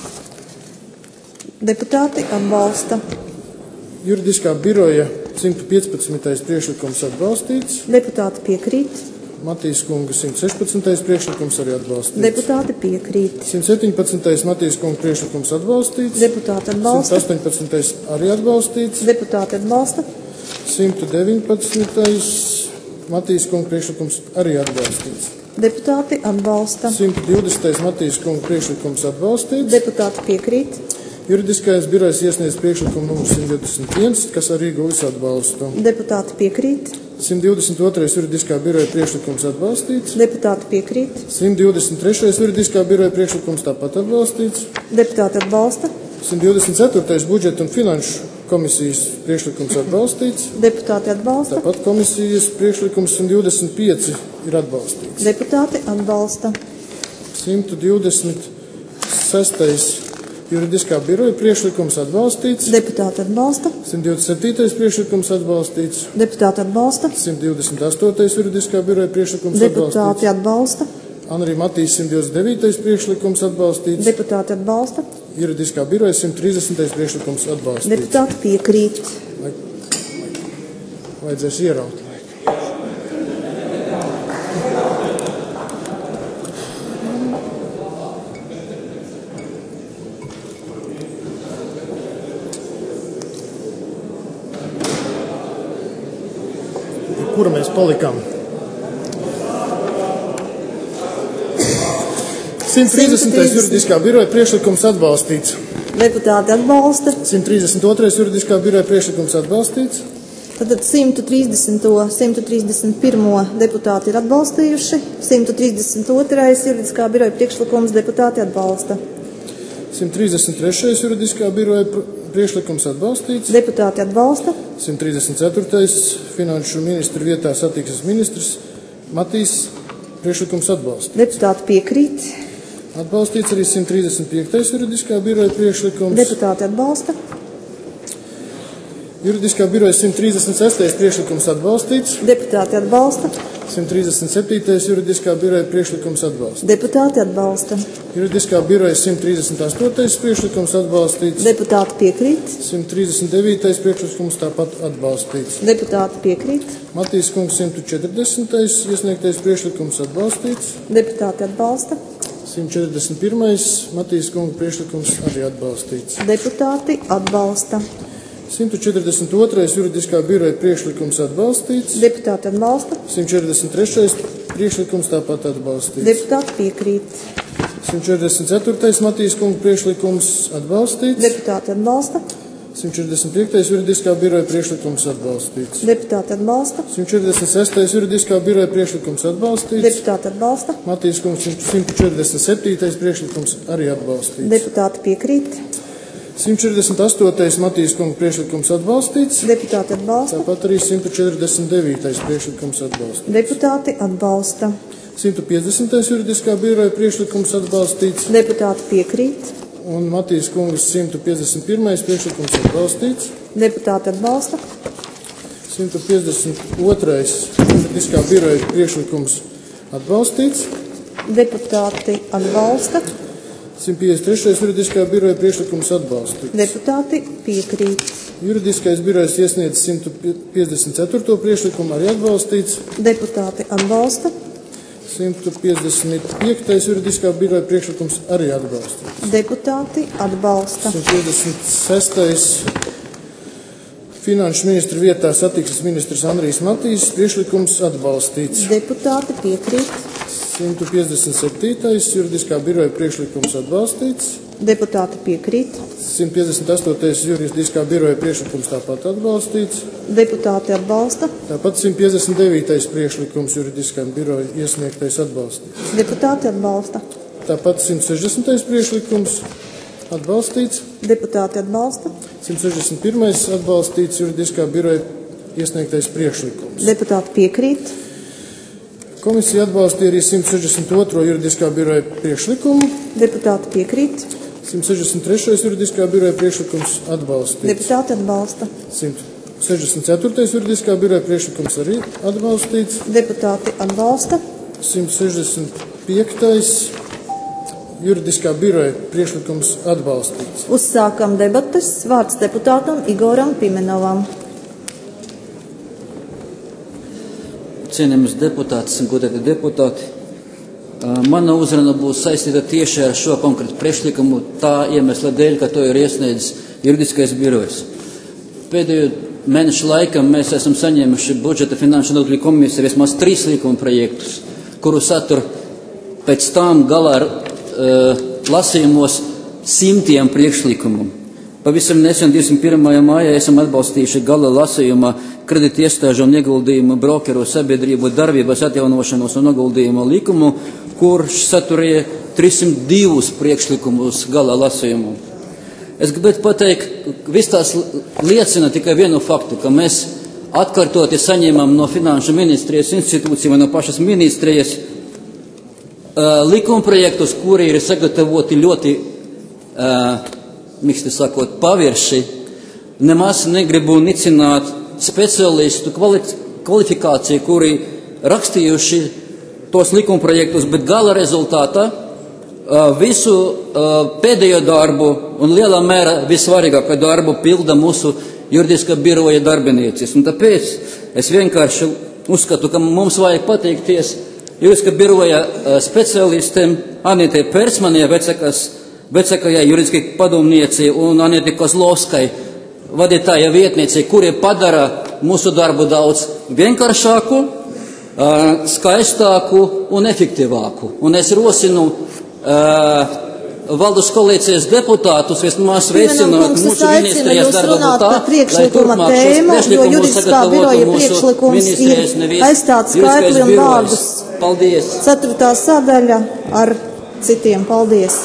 Deputāti atbalsta. Juridiskā biroja simt piecpadsmitais priekšlikums atbalstīts. Deputāti piekrīt. Matīs kunga simt sešpadsmitais priekšlikums arī atbalstīts. Deputāti piekrīt. simt septiņpadsmitais Matīs kunga priekšlikums atbalstīts. Deputāti atbalsta. simt astoņpadsmitais arī atbalstīts. Deputāti atbalsta. simt deviņpadsmitais Matīs kunga priekšlikums arī atbalstīts. Deputāti atbalsta. simt divdesmitais Matīs kunga priekšlikums atbalstīts. Deputāti piekrīt. Juridiskais birojs iesniedz priekšlikumu numur simt divdesmit viens, kas arī guvis atbalstu. Deputāti piekrīt. simt divdesmit otrais juridiskā biroja priekšlikums atbalstīts. Deputāti piekrīt. simt divdesmit trešais juridiskā biroja priekšlikums tāpat atbalstīts. Deputāti atbalsta. simt divdesmit ceturtais budžeta un finanšu komisijas priekšlikums atbalstīts. Deputāti atbalsta. Tāpat komisijas priekšlikums simt divdesmit pieci ir atbalstīts. Deputāti atbalsta. simt divdesmit sestais juridiskā biroja priekšlikums atbalstīts. Deputāti atbalsta. simt divdesmit septītais priekšlikums atbalstīts. Deputāti atbalsta. simt divdesmit astotais juridiskā biroja priekšlikums Deputāti atbalstīts. atbalsta. Andrija Matīs simt divdesmit devītais priekšlikums atbalstīts. Deputāti atbalsta. Juridiskā biroja simt trīsdesmitais priekšlikums atbalstīts. Deputāti piekrīt. Vajadzēs ieraut. kura mēs palikām. simt trīsdesmitais juridiskā biroja priekšlikums atbalstīts. Deputāti atbalsta. simt trīsdesmit otrais juridiskā biroja priekšlikums atbalstīts. Tātad simt trīsdesmito, simt trīsdesmit pirmo deputāti ir atbalstījuši. simt trīsdesmit otrais juridiskā biroja priekšlikums deputāti atbalsta. simt trīsdesmit trešais juridiskā biroja priekšlikums atbalstīts. Deputāti atbalsta. simt trīsdesmit ceturtais finanšu ministra vietā satiksmes ministrs Matīs priekšlikums atbalsta. Deputāti piekrīt. Atbalstīts arī simt trīsdesmit piektais juridiskā biroja priekšlikums. Deputāti atbalsta. Juridiskā biroja simt trīsdesmit sestais priekšlikums atbalstīts. Deputāti atbalsta. simt trīsdesmit septītais juridiskā biroja priekšlikums atbalstīts. Deputāti atbalsta. Juridiskā biroja simt trīsdesmit astotais priekšlikums atbalstīts. Deputāti piekrīt. simt trīsdesmit devītais priekšlikums tāpat atbalstīts. Deputāti piekrīt. Matīs kungs simt četrdesmitais iesniegtais priekšlikums atbalstīts. Deputāti atbalsta. simt četrdesmit pirmais Matīs kunga priekšlikums arī atbalstīts. Deputāti atbalsta. simt četrdesmit otrais juridiskā biroja priekšlikums atbalstīts. Deputāti atbalsta. simt četrdesmit trešais priekšlikums tāpat atbalstīts. Deputāti piekrīt. simt četrdesmit ceturtais Matīs kunga priekšlikums atbalstīts. Deputāti atbalsta. simt četrdesmit piektais juridiskā biroja priekšlikums atbalstīts. Deputāti atbalsta. simt četrdesmit sestais juridiskā biroja priekšlikums atbalstīts. Deputāti atbalsta. Matīs kungs simt četrdesmit septītais priekšlikums arī atbalstīts. Deputāti piekrīt. simt četrdesmit astotais Matīs kunga priekšlikums atbalstīts. Deputāti atbalsta. Tāpat arī simt četrdesmit devītais priekšlikums atbalstīts. Deputāti atbalsta. simt piecdesmitais juridiskā biroja priekšlikums atbalstīts. Deputāti piekrīt. Un Matīs kungas simt piecdesmit pirmais priekšlikums atbalstīts. Deputāti atbalsta. simt piecdesmit otrais juridiskā biroja priekšlikums atbalstīts. Deputāti atbalsta. simt piecdesmit trešais juridiskā biroja priekšlikums atbalstīts. Deputāti piekrīt. Juridiskais birojs iesniedz simt piecdesmit ceturto priekšlikumu arī atbalstīts. Deputāti atbalsta. simt piecdesmit piektais juridiskā biroja priekšlikums arī atbalstīts. Deputāti atbalsta. simt piecdesmit sestais finanšu ministra vietā satiksmes ministrs Andrijs Matīs priekšlikums atbalstīts. Deputāti piekrīt. simt piecdesmit septītais juridiskā biroja priekšlikums atbalstīts. Deputāti piekrīt. simt piecdesmit astotais juridiskā biroja priekšlikums tāpat atbalstīts. Deputāti atbalsta. Tāpat simt piecdesmit devītais priekšlikums juridiskajam biroja iesniegtais atbalstīts. Deputāti atbalsta. Tāpat simt sešdesmitais priekšlikums atbalstīts. Deputāti atbalsta. simt sešdesmit pirmais atbalstīts juridiskā biroja iesniegtais priekšlikums. Deputāti piekrīt. Komisija atbalstīja arī simt sešdesmit otro juridiskā biroja priekšlikumu. Deputāti piekrīt. simt sešdesmit trešais juridiskā biroja priekšlikums atbalstīts. Deputāti atbalsta. simt sešdesmit ceturtais juridiskā biroja priekšlikums arī atbalstīts. Deputāti atbalsta. simt sešdesmit piektais juridiskā biroja priekšlikums atbalstīts. Uzsākam debates. Vārds deputātam Igoram Pimenovam. Cienījamies deputātis un godēti deputāti. Mana uzruna būs saistīta tieši ar šo konkrētu priekšlikumu tā iemesla dēļ, ka to ir iesniedzis juridiskais birojs. Pēdējo mēnešu laikā mēs esam saņēmuši budžeta finanšu nodokļu komisiju vismaz trīs likuma projektus, kuru satur pēc tam galā ar uh, lasījumos simtiem priekšlikumu. Pavisam nesen divdesmit pirmajā mājā esam atbalstījuši gala lasījumā kredīta iestāžu un ieguldījumu brokeru sabiedrību darbības atjaunošanos un noguldījumu likumu, kurš saturēja trīssimt divus priekšlikumus gala lasījumu. Es gribētu pateikt, viss tās liecina tikai vienu faktu, ka mēs atkārtoti saņēmām no finanšu ministrijas institūcijām un no pašas ministrijas uh, likumprojektus, kuri ir sagatavoti ļoti, uh, mīksti sakot, pavirši. Nemaz negribu nicināt speciālistu kvalifikāciju, kuri rakstījuši tos likumprojektus, bet gala rezultātā uh, visu uh, pēdējo darbu un lielā mērā vissvarīgāko darbu pilda mūsu juridiskā biroja darbinieces. Un tāpēc es vienkārši uzskatu, ka mums vajag pateikties juridiskā biroja uh, speciālistiem Anitai Persmanai, vecākajai juridiskai padomniecei, un Anitai Kozlovskai, vadītāja vietniecei, kuri padara mūsu darbu daudz vienkāršāku, skaistāku un efektīvāku. Un es rosinu uh, valdes koalīcijas deputātus vismaz veicinot mūsu ministrijas darbu tā, lai turpmāk šos priekšlikumus sagatavotu mūsu ministrijas nevis juridiskais birojs. Paldies! Ceturtā sadaļa ar citiem. Paldies!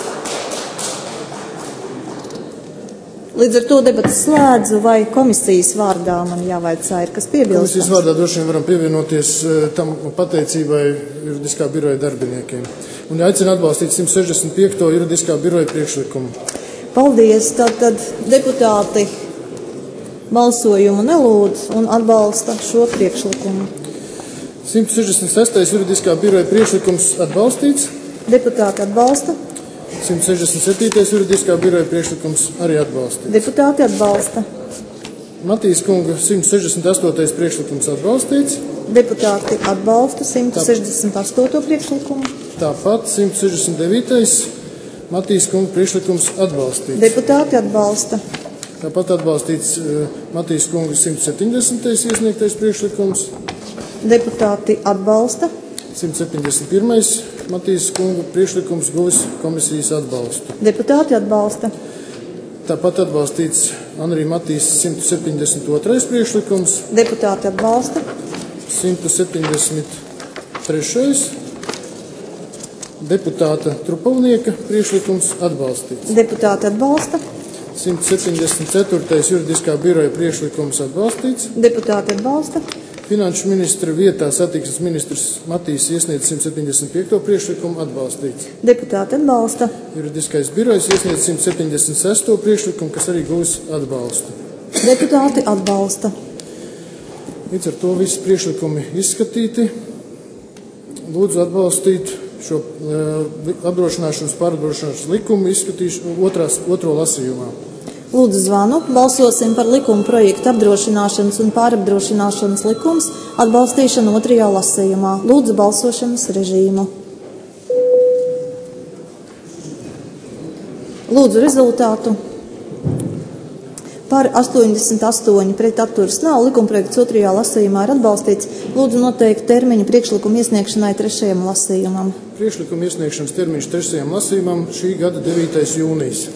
Līdz ar to debatas slēdzu, vai komisijas vārdā man jāvaicā ir kas piebilstams? Komisijas vārdā droši vien varam pievienoties tam pateicībai juridiskā biroja darbiniekiem. Un aicinu atbalstīt simt sešdesmit piekto juridiskā biroja priekšlikumu. Paldies. Tātad deputāti balsojumu nelūdz un atbalsta šo priekšlikumu. simt sešdesmit sestais juridiskā biroja priekšlikums atbalstīts. Deputāti atbalsta. simt sešdesmit septītais juridiskā biroja priekšlikums arī atbalstīts. Deputāti atbalsta. Matīs kunga simt sešdesmit astotais priekšlikums atbalstīts. Deputāti atbalsta simt sešdesmit astoto priekšlikumu. Tāpat simt sešdesmit devītais Matīs kunga priekšlikums atbalstīts. Deputāti atbalsta. Tāpat atbalstīts uh, Matīs kunga simt septiņdesmitais iesniegtais priekšlikums. Deputāti atbalsta. simt septiņdesmit pirmais Matīs kunga priekšlikums guvis komisijas atbalstu. Deputāti atbalsta. Tāpat atbalstīts Anrī Matīs simt septiņdesmit otrais priekšlikums. Deputāti atbalsta. simt septiņdesmit trešais Deputāta Trupalnieka priekšlikums atbalstīts. Deputāti atbalsta. simt septiņdesmit ceturtais juridiskā biroja priekšlikums atbalstīts. Deputāti atbalsta. Finanšu ministra vietā satiksmes ministrs Matīs iesniedz simt septiņdesmit piekto priekšlikumu atbalstīts. Deputāti atbalsta. Juridiskais birojs iesniedz simt septiņdesmit sesto priekšlikumu, kas arī guvis atbalstu. Deputāti atbalsta. Līdz ar to visi priekšlikumi izskatīti. Lūdzu atbalstīt šo uh, apdrošināšanas pārapdrošināšanas likumu izskatīšu otrās, otro lasījumā. Lūdzu zvanu. Balsosim par likumu projektu apdrošināšanas un pārapdrošināšanas likums atbalstīšanu otrajā lasījumā. Lūdzu balsošanas režīmu. Lūdzu rezultātu. Par astoņdesmit astoņi pret atturas nav. Likumprojekts otrajā lasījumā ir atbalstīts. Lūdzu noteikt termiņu priekšlikumu iesniegšanai trešajam lasījumam. Priekšlikumu iesniegšanas termiņš trešajam lasījumam šī gada devītais jūnijas.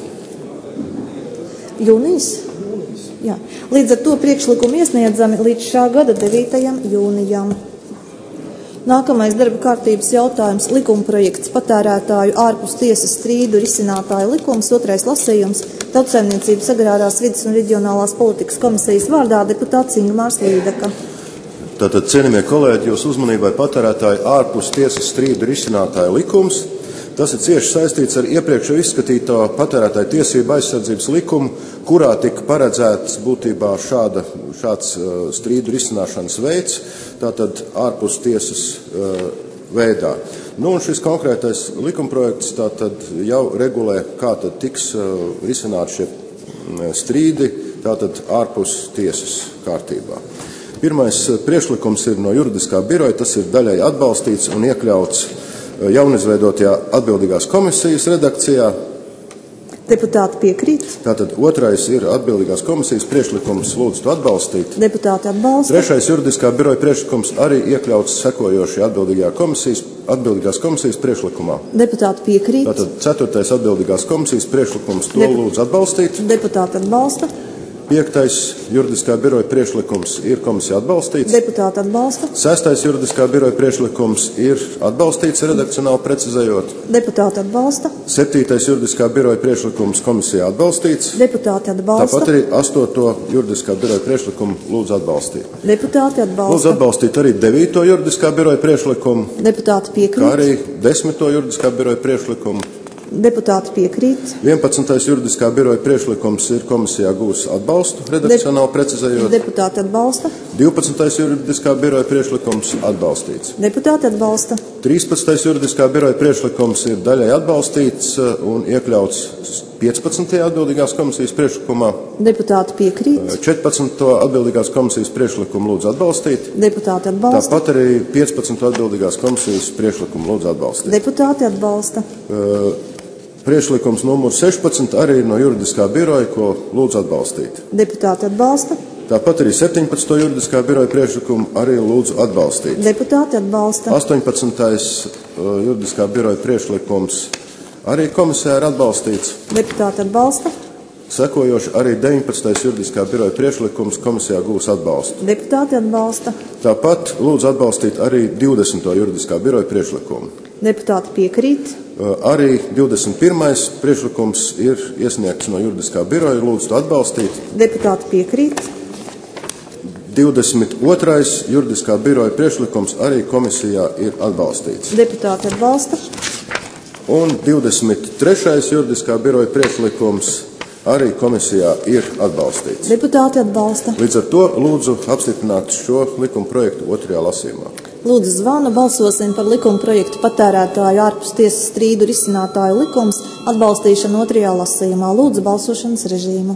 Jūnijas? Jā. Līdz ar to priekšlikumu iesniedzami līdz šā gada devītajam jūnijam. Nākamais darba kārtības jautājums - likumprojekts patērētāju ārpus tiesas strīdu risinātāju likums, otrais lasījums, Tautsaimniecības agrārās vides un reģionālās politikas komisijas vārdā deputāts Ingmārs Līdaka. Tātad, cienījamie kolēģi, jūs uzmanībai patērētāju ārpus tiesas strīdu risinātāju likums. Tas ir cieši saistīts ar iepriekš izskatīto patērētāju tiesību aizsardzības likumu, kurā tika paredzēts būtībā šāda, šāds uh, strīdu risināšanas veids, tātad ārpus tiesas uh, veidā. Nu, un šis konkrētais likumprojekts tātad jau regulē, kā tad tiks uh, risināt šie strīdi, tātad ārpus tiesas kārtībā. Pirmais priekšlikums ir no juridiskā biroja, tas ir daļai atbalstīts un iekļauts jaunizveidotajā atbildīgās komisijas redakcijā. Deputāti piekrīt. Tātad otrais ir atbildīgās komisijas priekšlikums, lūdzu to atbalstīt. Deputāti atbalsta. Trešais juridiskā biroja priekšlikums arī iekļauts sekojošajā atbildīgā komisijas, atbildīgās komisijas priekšlikumā. Deputāti piekrīt. Tātad ceturtais atbildīgās komisijas priekšlikums, to Dep lūdzu atbalstīt. Deputāti atbalsta. Piektais juridiskā biroja priekšlikums ir komisija atbalstīts. Deputāti atbalsta. Sestais juridiskā biroja priekšlikums ir atbalstīts redakcionāli precizējot. Deputāti atbalsta. Septītais juridiskā biroja priekšlikums komisijā atbalstīts. Deputāti atbalsta. Tāpat arī astoto juridiskā biroja priekšlikumu lūdzu atbalstīt. Deputāti atbalsta. Lūdzu atbalstīt arī devīto juridiskā biroja priekšlikumu. Deputāti piekrīt. Kā arī desmito juridiskā biroja priekšlikumu. Deputāti piekrīt. vienpadsmitais juridiskā biroja priekšlikums ir komisijā gūs atbalstu, redakcionāli precizējot. Deputāti atbalsta. divpadsmitais juridiskā biroja priekšlikums atbalstīts. Deputāti atbalsta. trīspadsmitais juridiskā biroja priekšlikums ir daļai atbalstīts un iekļauts piecpadsmitajā atbildīgās komisijas priekšlikumā. Deputāti piekrīt. četrpadsmito atbildīgās komisijas priekšlikumu lūdzu atbalstīt. Deputāti atbalsta. Tāpat arī piecpadsmito atbildīgās komisijas priekšlikumu lūdzu atbalstīt. Deputāti atbalsta. Uh, Priekšlikums numur sešpadsmit arī no juridiskā biroja, ko lūdzu atbalstīt. Deputāti atbalsta. Tāpat arī septiņpadsmito juridiskā biroja priekšlikumu arī lūdzu atbalstīt. Deputāti atbalsta. astoņpadsmitais juridiskā biroja priekšlikums arī komisijā ir atbalstīts. Deputāti atbalsta. Sekojoši arī deviņpadsmitais juridiskā biroja priekšlikums komisijā gūs atbalstu. Deputāti atbalsta. Tāpat lūdzu atbalstīt arī divdesmito juridiskā biroja priekšlikumu. Deputāti piekrīt. Arī divdesmit pirmais priekšlikums ir iesniegts no juridiskā biroja, lūdzu to atbalstīt. Deputāti piekrīt. divdesmit otrais juridiskā biroja priekšlikums arī komisijā ir atbalstīts. Deputāti atbalsta. Un divdesmit trešais juridiskā biroja priekšlikums arī komisijā ir atbalstīts. Deputāti atbalsta. Līdz ar to lūdzu apstiprināt šo likuma projektu otrajā lasījumā. Lūdzu zvanu, balsosim par likuma projektu patērētāju ārpus tiesas strīdu risinātāju likums atbalstīšanu otrajā lasījumā. Lūdzu balsošanas režīmu.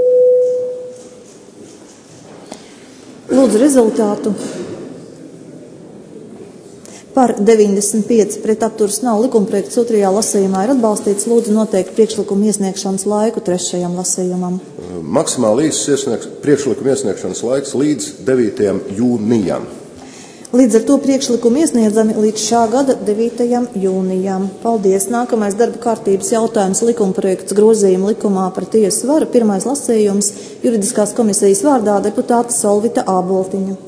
Lūdzu rezultātu. Par deviņdesmit pieci pret atturas nav, likumprojekts otrajā lasījumā ir atbalstīts. Lūdzu noteikt priekšlikumu iesniegšanas laiku trešajam lasījumam. Maksimāli īsts priekšlikumu iesniegšanas laiks līdz devītajam jūnijam. Līdz ar to priekšlikumu iesniedzami līdz šā gada devītajam jūnijam. Paldies! Nākamais darba kārtības jautājums - likumprojekts grozījuma likumā par tiesu varu. Pirmais lasījums - juridiskās komisijas vārdā deputāta Solvita Āboltiņa.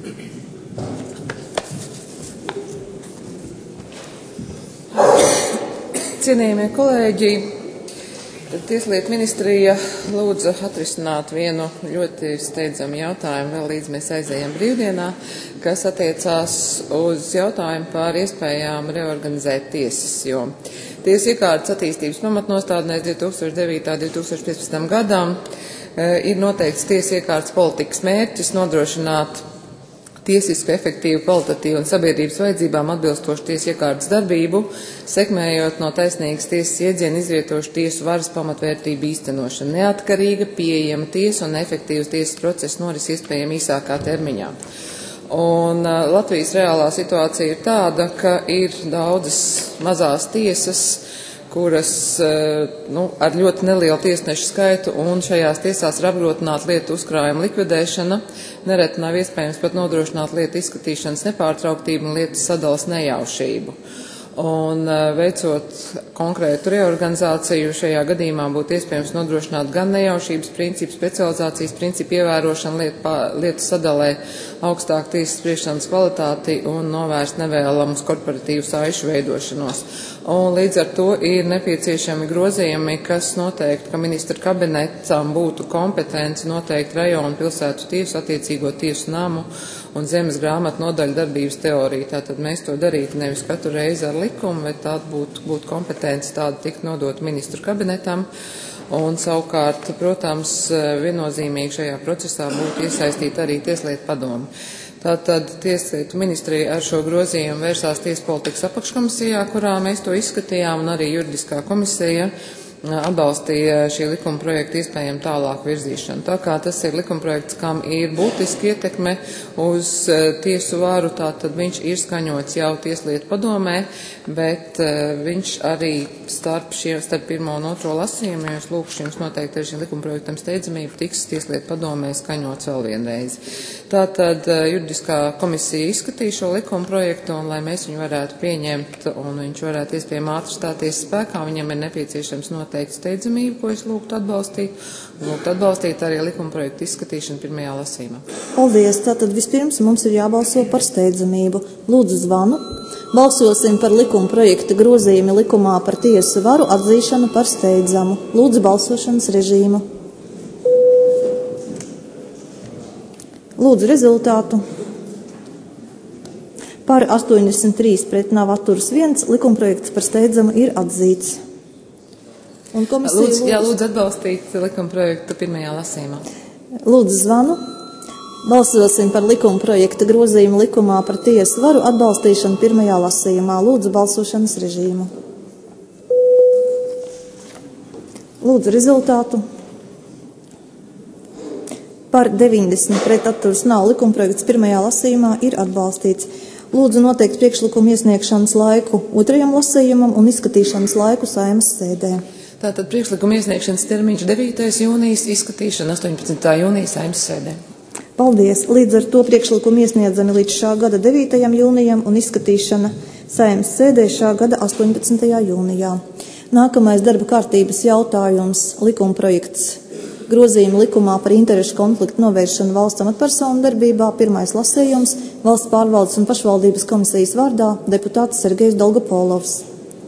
Cienījamie kolēģi, Tieslietu ministrija lūdza atrisināt vienu ļoti steidzamu jautājumu, vēl līdz mēs aizējam brīvdienā, kas attiecās uz jautājumu par iespējām reorganizēt tiesas, jo tiesu iekārtas attīstības pamatnostādnēs divi tūkstoši devītā līdz divi tūkstoši piecpadsmitajam gadam ir noteikts tiesu iekārtas politikas mērķis nodrošināt tiesisku, efektīvu, kvalitatīvu un sabiedrības vajadzībām atbilstošu tiesu iekārtas darbību, sekmējot no taisnīgas tiesas iedziena izvietošu tiesu varas pamatvērtību īstenošanu, neatkarīga, pieejama tiesa un efektīvas tiesas procesa noris iespējami īsākā termiņā. Un uh, Latvijas reālā situācija ir tāda, ka ir daudzas mazās tiesas, kuras nu, ar ļoti nelielu tiesnešu skaitu, un šajās tiesās ir apgrūtināta lietu uzkrājuma likvidēšana, nereti nav iespējams pat nodrošināt lietu izskatīšanas nepārtrauktību un lietas sadalas nejaušību. Un veicot konkrētu reorganizāciju, šajā gadījumā būtu iespējams nodrošināt gan nejaušības principu, specializācijas principu ievērošanu lietu, lietu sadalē, augstāku tiesas spriešanas kvalitāti un novērst nevēlamus korporatīvu saišu veidošanos. Un līdz ar to ir nepieciešami grozījumi, kas noteikti, ka ministra kabinetam būtu kompetence noteikt rajonu pilsētu tiesu, attiecīgo tiesu namu un zemes grāmatu nodaļu darbības teoriju. Tātad mēs to darītu nevis katru reizi ar likumu, bet tāda būtu, būtu kompetence tāda tikt nodot ministru kabinetam. Un savukārt, protams, viennozīmīgi šajā procesā būtu iesaistīta arī Tieslietu padome. Tātad Tieslietu ministrija ar šo grozījumu vērsās tiespolitikas apakškomisijā, kurā mēs to izskatījām, un arī juridiskā komisija atbalstīja šī likuma projekta iespējami tālāku virzīšanu. Tā kā tas ir likuma projekts, kam ir būtiski ietekme uz tiesu varu, tātad viņš ir skaņots jau Tieslietu padomē, bet viņš arī starp, šie, starp pirmo un otro lasījumu, jo es lūkšu jums noteikti ar šim likuma projektam steidzamību, tiks Tieslietu padomē skaņots vēl vienreiz. Tātad juridiskā komisija izskatīja šo likuma projektu, un lai mēs viņu varētu pieņemt un viņš varētu iespējami ātri stāties spēkā, viņam ir nepieciešams noteikti steidzamību, ko es lūgtu atbalstīt, un lūgtu atbalstīt arī likuma projektu izskatīšanu pirmajā lasījumā. Paldies! Tātad vispirms mums ir jābalso par steidzamību. Lūdzu zvanu. Balsosim par likuma projekta grozījumu likumā par tiesu varu atzīšanu par steidzamu. Lūdzu balsošanas režīmu. Lūdzu rezultātu. Par astoņdesmit trīs pret nav atturas viens, likumprojekts par steidzamu ir atzīts. Un komisija lūdzu, lūdzu, jā, lūdzu atbalstīt likumprojektu pirmajā lasījumā. Lūdzu zvanu. Balsosim par likumprojekta grozījumu likumā par tiesu varu atbalstīšanu pirmajā lasījumā. Lūdzu balsošanas režīmu. Lūdzu rezultātu. Par deviņdesmit pret atturas nav, likumprojekts pirmajā lasījumā ir atbalstīts. Lūdzu noteikt priekšlikumu iesniegšanas laiku otrajam lasījumam un izskatīšanas laiku Saeimas sēdē. Tātad priekšlikuma iesniegšanas termiņš devītais jūnijas, izskatīšana astoņpadsmitā jūnija Saeimas sēdē. Paldies! Līdz ar to priekšlikumu iesniedzami līdz šā gada devītajam jūnijam un izskatīšana Saeimas sēdē šā gada astoņpadsmitajā jūnijā. Nākamais darba kārtības jautājums - likumprojekts grozījuma likumā par interešu konfliktu novēršanu valsts amatpersonu darbībā. Pirmais lasījums - Valsts pārvaldes un pašvaldības komisijas vārdā deputāts Sergejs Dolgopolovs.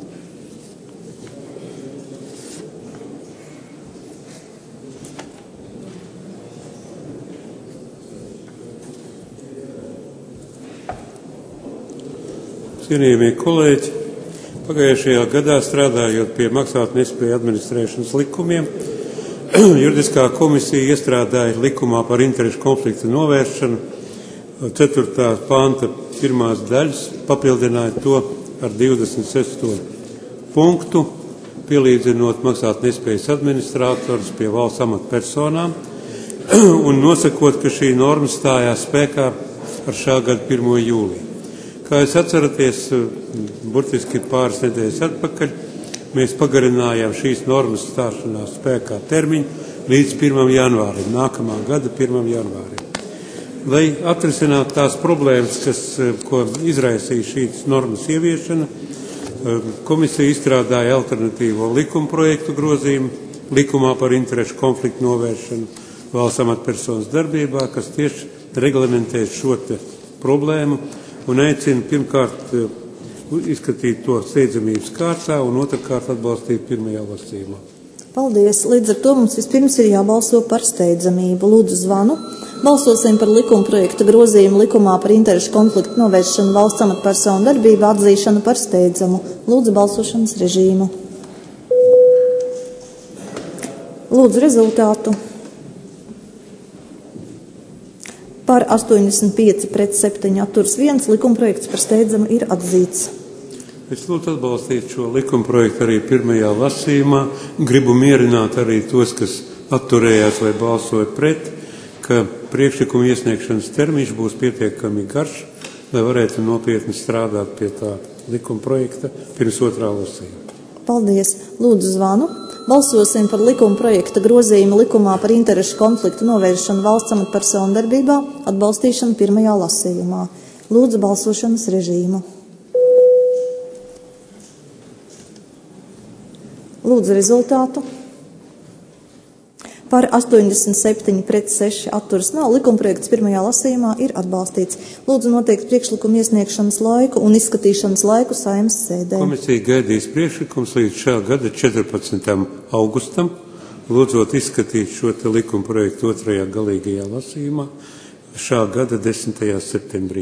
Cienījamie kolēģi, pagājušajā gadā strādājot pie maksātnespēju administrēšanas likumiem, juridiskā komisija iestrādāja likumā par interešu konfliktu novēršanu ceturtā panta pirmās daļas, papildināja to ar divdesmit sesto punktu, pielīdzinot maksātnespējas administratorus pie valsts amatpersonām un nosakot, ka šī norma stājās spēkā ar šā gada pirmo jūliju. Kā jūs atceraties, burtiski pāris nedēļas atpakaļ, mēs pagarinājām šīs normas stāšanās spēkā termiņu līdz pirmam janvārim, nākamā gada pirmam janvārim. Lai atrisinātu tās problēmas, kas, ko izraisīja šīs normas ieviešana, komisija izstrādāja alternatīvo likumprojektu grozījumu likumā par interešu konfliktu novēršanu valsts amatpersonas darbībā, kas tieši reglamentē šo te problēmu un aicina pirmkārt izskatīt to steidzamības kārtā un otrkārt atbalstīt pirmajā lasījumā. Paldies! Līdz ar to mums vispirms ir jābalso par steidzamību. Lūdzu zvanu. Balsosim par likumprojekta grozījumu likumā par interešu konfliktu novēršanu valsts amatpersonu darbībā atzīšanu par steidzamu. Lūdzu balsošanas režīmu. Lūdzu rezultātu. Par astoņdesmit pieci pret septiņi atturas viens likumprojekts par steidzamu ir atzīts. Es lūdzu atbalstīt šo likumprojektu arī pirmajā lasījumā. Gribu mierināt arī tos, kas atturējās vai balsoja pret, ka priekšlikuma iesniegšanas termiņš būs pietiekami garš, lai varētu nopietni strādāt pie tā likumprojekta pirms otrā lasījuma. Paldies! Lūdzu zvanu. Balsosim par likumprojekta grozījumu likumā par interešu konfliktu novēršanu valsts amatpersonu darbībā atbalstīšanu pirmajā lasījumā. Lūdzu balsošanas režīmu. Lūdzu rezultātu. Par astoņdesmit septiņi pret seši atturas nav. Likumprojekts pirmajā lasījumā ir atbalstīts. Lūdzu noteikt priekšlikumu iesniegšanas laiku un izskatīšanas laiku Saeimas sēdē. Komisija gaidīs priekšlikums līdz šā gada četrpadsmitajam augustam, lūdzot izskatīt šo te likumprojektu otrajā galīgajā lasījumā šā gada desmitajā septembrī.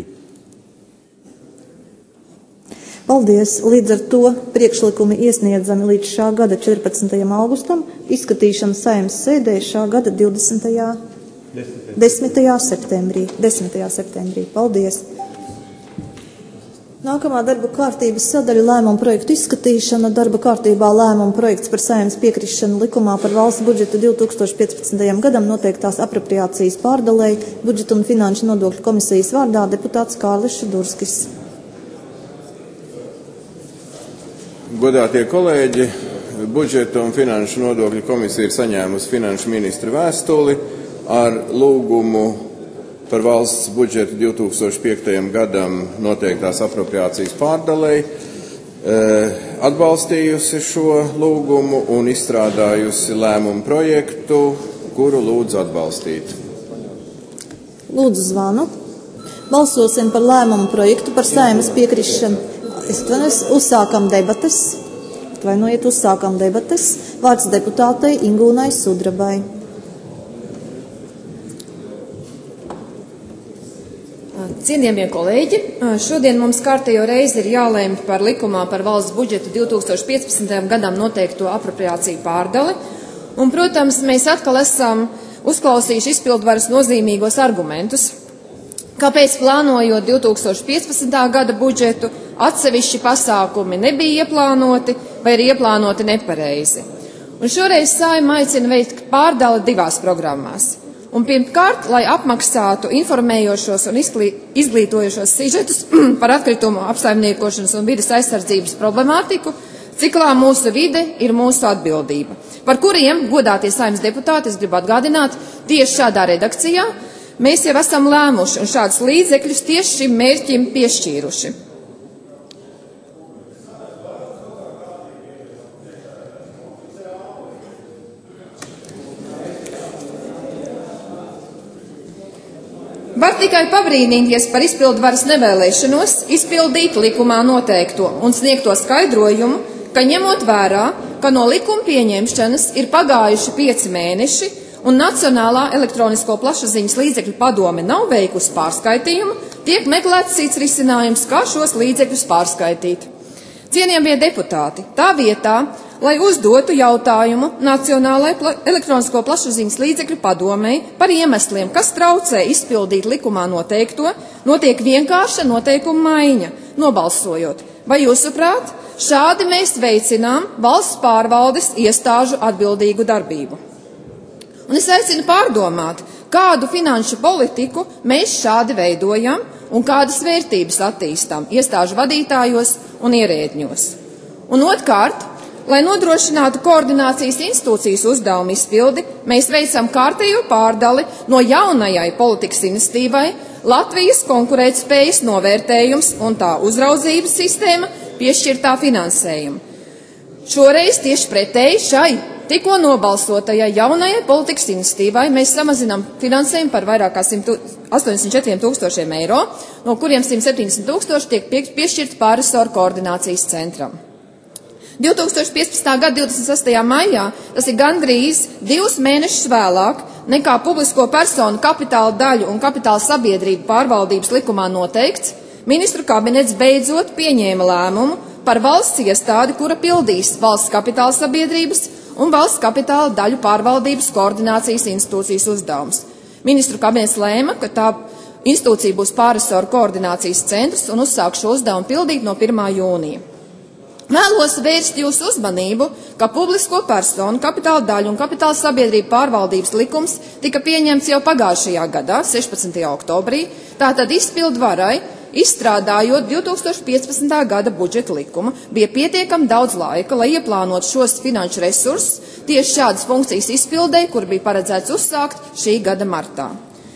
Paldies! Līdz ar to priekšlikumi iesniedzami līdz šā gada četrpadsmitajam augustam, izskatīšana Saeimas sēdē šā gada divdesmitajā desmitajā septembrī. desmitajā septembrī. Paldies! Nākamā darba kārtības sadaļa - lēmuma projektu izskatīšana. Darba kārtībā lēmuma projekts par Saeimas piekrišanu likumā par valsts budžetu divi tūkstoši piecpadsmitajam gadam noteiktās apropriācijas pārdalēji budžeta un finanšu nodokļu komisijas vārdā deputāts Kārlis Šadurskis. Godātie kolēģi, budžeta un finanšu nodokļu komisija ir saņēmusi finanšu ministra vēstuli ar lūgumu par valsts budžetu divi tūkstoši piektajam gadam noteiktās apropriācijas pārdalēji, atbalstījusi šo lūgumu un izstrādājusi lēmumu projektu, kuru lūdzu atbalstīt. Lūdzu zvanu. Balsosim par lēmumu projektu par Saeimas piekrišanu. Es atvainojos, uzsākam debates. Atvainojiet, uzsākam debates. Vārds deputātei Ingūnai Sudrabai. Cienījamie kolēģi, šodien mums kārtējo reizi ir jālēmj par likumā par valsts budžetu divi tūkstoši piecpadsmitajam gadam noteikto apropriāciju pārdali. Un, protams, mēs atkal esam uzklausījuši izpildvaras nozīmīgos argumentus. Kāpēc plānojot divi tūkstoši piecpadsmitā gada budžetu, atsevišķi pasākumi nebija ieplānoti vai ir ieplānoti nepareizi. Un šoreiz Saeima aicina veikt pārdali divās programmās. Un pirmkārt, lai apmaksātu informējošos un izglītojošos sižetus par atkritumu apsaimniekošanas un vides aizsardzības problemātiku, ciklā mūsu vide ir mūsu atbildība, par kuriem, godātie Saeimas deputāti, es gribu atgādināt, tieši šādā redakcijā Mēs jau esam lēmuši un šādus līdzekļus tieši šim mērķim piešķīruši. Var tikai pabrīnīties par izpildvaras nevēlēšanos izpildīt likumā noteikto un sniegto skaidrojumu, ka ņemot vērā, ka no likuma pieņemšanas ir pagājuši pieci mēneši un Nacionālā elektronisko plašsaziņas līdzekļu padome nav veikusi pārskaitījumu, tiek meklēts cits risinājums, kā šos līdzekļus pārskaitīt. Cienījamie deputāti, tā vietā, lai uzdotu jautājumu Nacionālai pla elektronisko plašsaziņas līdzekļu padomei par iemesliem, kas traucē izpildīt likumā noteikto, notiek vienkārša noteikuma maiņa, nobalsojot. Vai jūsuprāt, šādi mēs veicinām valsts pārvaldes iestāžu atbildīgu darbību? Un es aicinu pārdomāt, kādu finanšu politiku mēs šādi veidojam un kādas vērtības attīstām iestāžu vadītājos un ierēdņos. Un otrkārt, lai nodrošinātu koordinācijas institūcijas uzdevumu izpildi, mēs veicam kārtējo pārdali no jaunajai politikas iniciatīvai Latvijas konkurētspējas novērtējums un tā uzraudzības sistēma piešķirtā finansējuma. Šoreiz tieši pretēji šai tikko nobalsotajai jaunajai politikas iniciatīvai mēs samazinām finansējumu par vairāk kā astoņdesmit četriem tūkstošiem eiro, no kuriem simt septiņdesmit tūkstoši tiek piešķirti pārresoru koordinācijas centram. divi tūkstoši piecpadsmitā gada divdesmit sestajā maijā, tas ir gandrīz divus mēnešus vēlāk, nekā publisko personu kapitāla daļu un kapitāla sabiedrību pārvaldības likumā noteikts, ministru kabinets beidzot pieņēma lēmumu par valsts iestādi, kura pildīs valsts kapitāla sabiedrības un valsts kapitāla daļu pārvaldības koordinācijas institūcijas uzdevums. Ministru kabinets lēma, ka tā institūcija būs pārresoru koordinācijas centrs un uzsāk šo uzdevumu pildīt no pirmā jūnija. Vēlos vērst jūsu uzmanību, ka publisko personu kapitāla daļu un kapitāla sabiedrību pārvaldības likums tika pieņemts jau pagājušajā gadā, sešpadsmitajā oktobrī, tātad izpildu varai, izstrādājot divi tūkstoši piecpadsmitā gada budžeta likumu, bija pietiekami daudz laika, lai ieplānotu šos finanšu resursus tieši šādas funkcijas izpildēji, kur bija paredzēts uzsākt šī gada martā.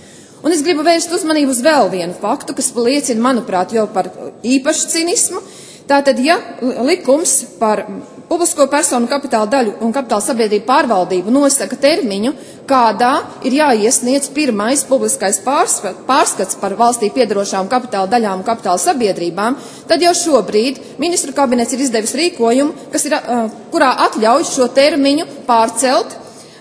Un es gribu vērst uzmanību uz vēl vienu faktu, kas liecina, manuprāt, jau par īpašu cinismu. Tātad, ja likums par publisko personu kapitāla daļu un kapitāla sabiedrību pārvaldību nosaka termiņu, kādā ir jāiesniedz pirmais publiskais pārskats par valstī piedarošām kapitāla daļām un kapitāla sabiedrībām, tad jau šobrīd ministru kabinets ir izdevis rīkojumu, kas ir, kurā atļauj šo termiņu pārcelt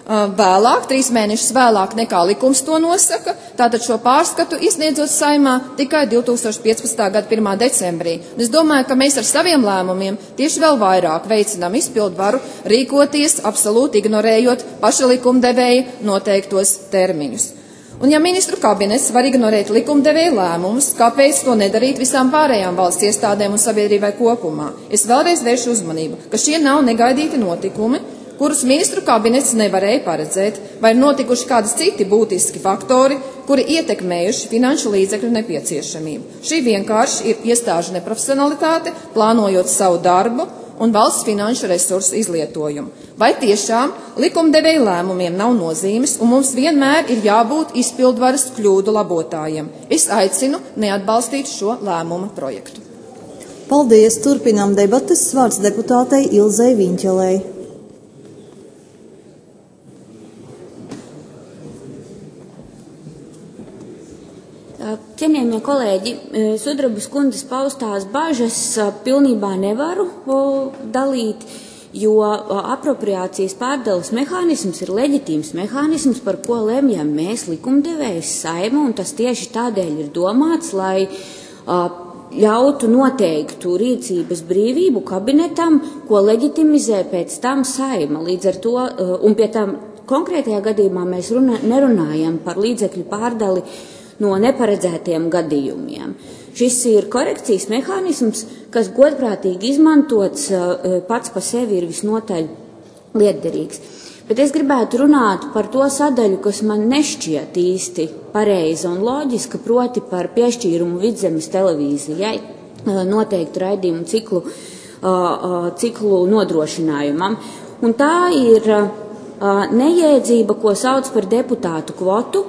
vēlāk, trīs mēnešus vēlāk nekā likums to nosaka, tātad šo pārskatu izsniedzot Saeimā tikai divi tūkstoši piecpadsmitā gada pirmā decembrī. Un es domāju, ka mēs ar saviem lēmumiem tieši vēl vairāk veicinām izpildu varu rīkoties, absolūti ignorējot paša likumdevēja noteiktos termiņus. Un ja ministru kabinets var ignorēt likumdevēja lēmumus, kāpēc to nedarīt visām pārējām valsts iestādēm un sabiedrībai kopumā? Es vēlreiz vēršu uzmanību, ka šie nav negaidīti notikumi, kurus ministru kabinets nevarēja paredzēt, vai ir notikuši kādi citi būtiski faktori, kuri ietekmējuši finanšu līdzekļu nepieciešamību. Šī vienkārši ir iestāžu neprofesionalitāte, plānojot savu darbu un valsts finanšu resursu izlietojumu. Vai tiešām likumdevēja lēmumiem nav nozīmes, un mums vienmēr ir jābūt izpildvaras kļūdu labotājiem? Es aicinu neatbalstīt šo lēmuma projektu. Paldies! Turpinām debates. Vārds deputātei Ilzei Viņķelei. Cienījamie kolēģi, Sudrabas kundzes paustās bažas pilnībā nevaru dalīt, jo apropriācijas pārdales mehānisms ir leģitīms mehānisms, par ko lemjam mēs likumdevējs Saeima, un tas tieši tādēļ ir domāts, lai ļautu noteiktu rīcības brīvību kabinetam, ko leģitimizē pēc tam Saeima. Līdz ar to, un pie tam konkrētajā gadījumā mēs runā, nerunājam par līdzekļu pārdali no neparedzētiem gadījumiem. Šis ir korekcijas mehānisms, kas godprātīgi izmantots pats pa sevi ir visnotaļ lietderīgs. Bet es gribētu runāt par to sadaļu, kas man nešķiet īsti pareiza un loģiska, proti par piešķīrumu Vidzemes televīzijai noteiktu raidījumu ciklu, ciklu nodrošinājumam. Un tā ir nejēdzība, ko sauc par deputātu kvotu,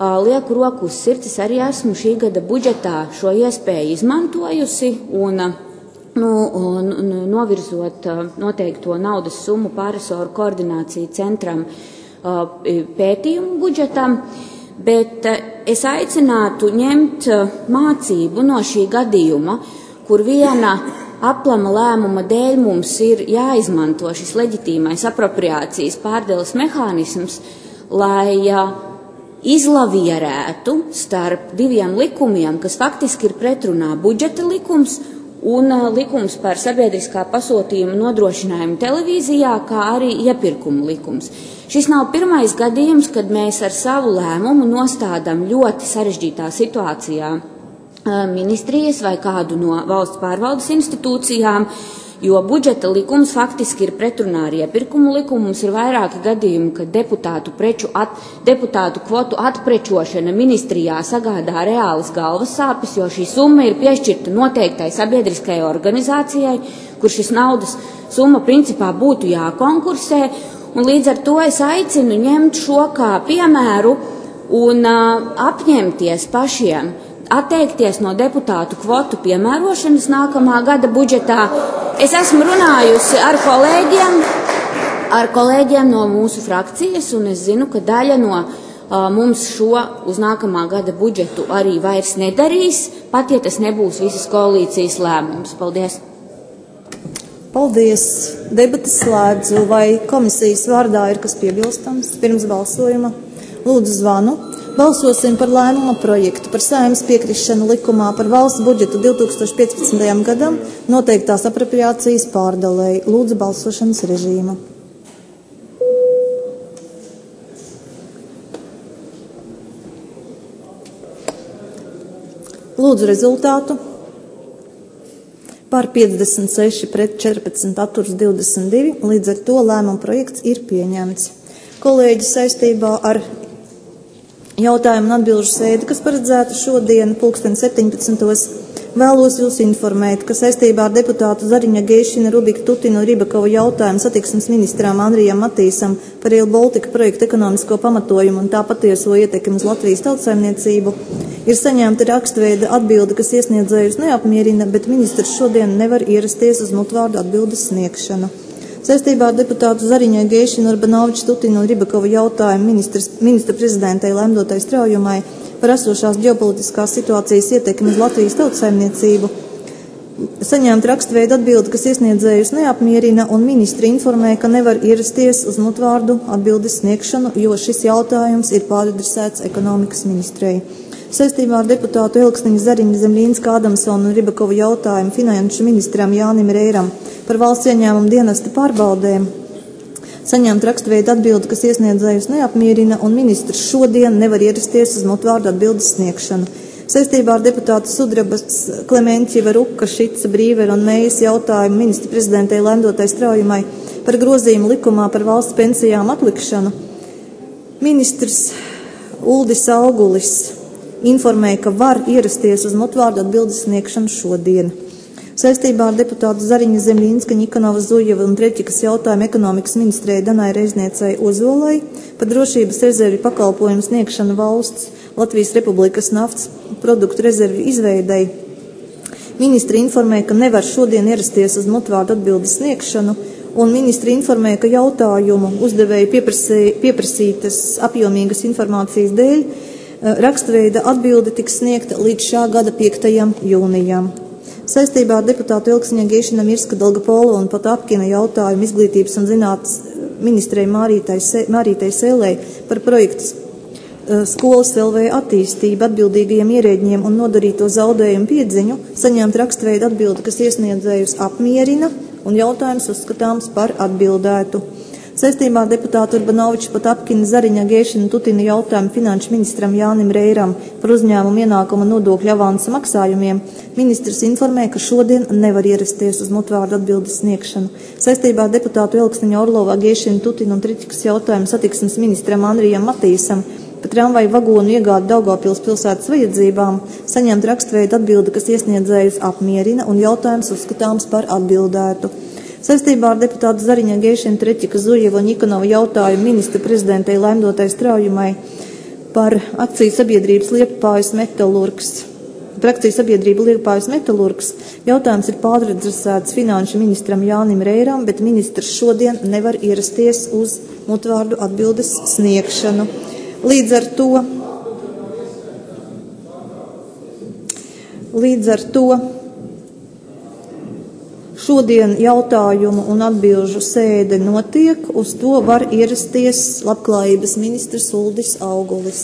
lieku roku uz sirds, es arī esmu šī gada budžetā šo iespēju izmantojusi un nu, novirzot noteikto naudas summu pārresoru koordināciju centram pētījumu budžetam, bet es aicinātu ņemt mācību no šī gadījuma, kur viena aplama lēmuma dēļ mums ir jāizmanto šis leģitīmais apropriācijas pārdales mehānisms, lai izlavierētu starp diviem likumiem, kas faktiski ir pretrunā budžeta likums un likums par sabiedriskā pasūtījuma nodrošinājumu televīzijā, kā arī iepirkumu likums. Šis nav pirmais gadījums, kad mēs ar savu lēmumu nostādam ļoti sarežģītā situācijā ministrijas vai kādu no valsts pārvaldes institūcijām, jo budžeta likums faktiski ir pretrunā ar iepirkumu likumu. Mums ir vairāki gadījumi, kad deputātu, preču at, deputātu kvotu atprečošana ministrijā sagādā reālas galvas sāpes, jo šī summa ir piešķirta noteiktai sabiedriskajai organizācijai, kur šis naudas summa principā būtu jākonkursē, un līdz ar to es aicinu ņemt šo kā piemēru un uh, apņemties pašiem atteikties no deputātu kvotu piemērošanas nākamā gada budžetā. Es esmu runājusi ar kolēģiem, ar kolēģiem no mūsu frakcijas, un es zinu, ka daļa no uh, mums šo uz nākamā gada budžetu arī vairs nedarīs, pat ja tas nebūs visas koalīcijas lēmums. Paldies! Paldies! Debatas slēdzu. Vai komisijas vārdā ir kas piebilstams pirms balsojuma? Lūdzu zvanu. Balsosim par lēmuma projektu par Saeimas piekrišanu likumā par valsts budžetu divi tūkstoši piecpadsmitajam gadam noteiktās apropriācijas pārdalēji. Lūdzu balsošanas režīmu. Lūdzu rezultātu. Par piecdesmit seši pret četrpadsmit atturs divdesmit divi, līdz ar to lēmuma projekts ir pieņemts. Kolēģi, saistībā ar jautājumu un atbilžu sēdi, kas paredzēta šodien pulksten septiņpadsmitos, vēlos jūs informēt, ka saistībā ar deputātu Zariņa Geišina, Rubika Tutinu, Ribakovu jautājumu satiksmes ministram Andrijam Matīsam par Rail Baltica projektu ekonomisko pamatojumu un tā patieso ietekmi uz Latvijas tautsaimniecību, ir saņemta rakstveida atbilde, kas iesniedzējus neapmierina, bet ministrs šodien nevar ierasties uz mutvārdu atbildes sniegšanu. Saistībā ar deputātu Zariņai Geišinu, Urbanoviču, Tutinu un Ribakovu jautājumu ministra prezidentei Lemdotai Straujumai par esošās ģeopolitiskās situācijas ietekmi uz Latvijas tautsaimniecību, saņemt rakstveida atbildi, kas iesniedzējus neapmierina, un ministri informē, ka nevar ierasties uz mutvārdu atbildes sniegšanu, jo šis jautājums ir pāradresēts ekonomikas ministrei. Saistībā ar deputātu Elksniņa, Zariņa, Zemļīnska, Adamsona un Ribakovu jautājumu finanšu ministram Jānim Reiram par valsts ieņēmumu dienesta pārbaudēm saņemt rakstveida atbildi, kas iesniedzējus neapmierina, un ministrs šodien nevar ierasties uz mutvārdu atbildes sniegšanu. Saistībā ar deputātu Sudrabas, Klementjeva, Ruka, Šica, Brīvera un Mejas jautājumu ministra prezidentei Lemdotai Straujumai par grozījumu likumā par valsts pensijām atlikšanu, ministrs Uldis Augulis informēja, ka var ierasties uz mutvārdu atbildes sniegšanu šodien. Saistībā ar deputātu Zariņa, Zemļīnska, Nikanova, Zujeva un Treķikas jautājumu ekonomikas ministrei Danai Reizniecei Ozolai par drošības rezervi pakalpojumu sniegšanu valsts Latvijas Republikas naftas produktu rezervi izveidei. Ministri informē, ka nevar šodien ierasties uz mutvārdu atbildes sniegšanu, un ministri informē, ka jautājumu uzdevēju pieprasītas apjomīgas informācijas dēļ rakstveida atbilde tiks sniegta līdz šā gada piektajam jūnijam. Saistībā ar deputātu Elksniņa, Geišina, Mirska, Dalgapola un Patapkina jautājumu izglītības un zinātnes ministrei Mārītei Sēlei par projektu skolas L V attīstību atbildīgajiem ierēģiem un nodarīto zaudējumu piedziņu saņemt rakstveida atbildi, kas iesniedzējus apmierina, un jautājums uzskatāms par atbildētu. Saistībā ar deputātu Urbanoviču, Patapkina, Zariņa, Geišina, Tutina jautājumu finanšu ministram Jānim Reiram par uzņēmumu ienākuma nodokļu avansa maksājumiem, ministrs informē, ka šodien nevar ierasties uz mutvārdu atbildes sniegšanu. Saistībā ar deputātu Elksniņa, Orlovā, Geišina, Tutina un Triķikas jautājumu satiksmes ministram Andrijam Matīsam par tramvaju vagonu iegādi Daugavpils pilsētas vajadzībām saņemt rakstveida atbildi, kas iesniedzējus apmierina, un jautājums uzskatāms par atbildētu. Saistībā ar deputātu Zariņa, Geišina, Treķika, Zujeva un Nikanova jautājumu ministra prezidentei Lemdotai Straujumai par akciju sabiedrības Liepājas metalurgs. Par akciju sabiedrību Liepājas metalurgs jautājums ir pāradresēts finanšu ministram Jānim Reiram, bet ministrs šodien nevar ierasties uz mutvārdu atbildes sniegšanu. Līdz ar to, līdz ar to šodien jautājumu un atbilžu sēde notiek, uz to var ierasties labklājības ministrs Uldis Augulis.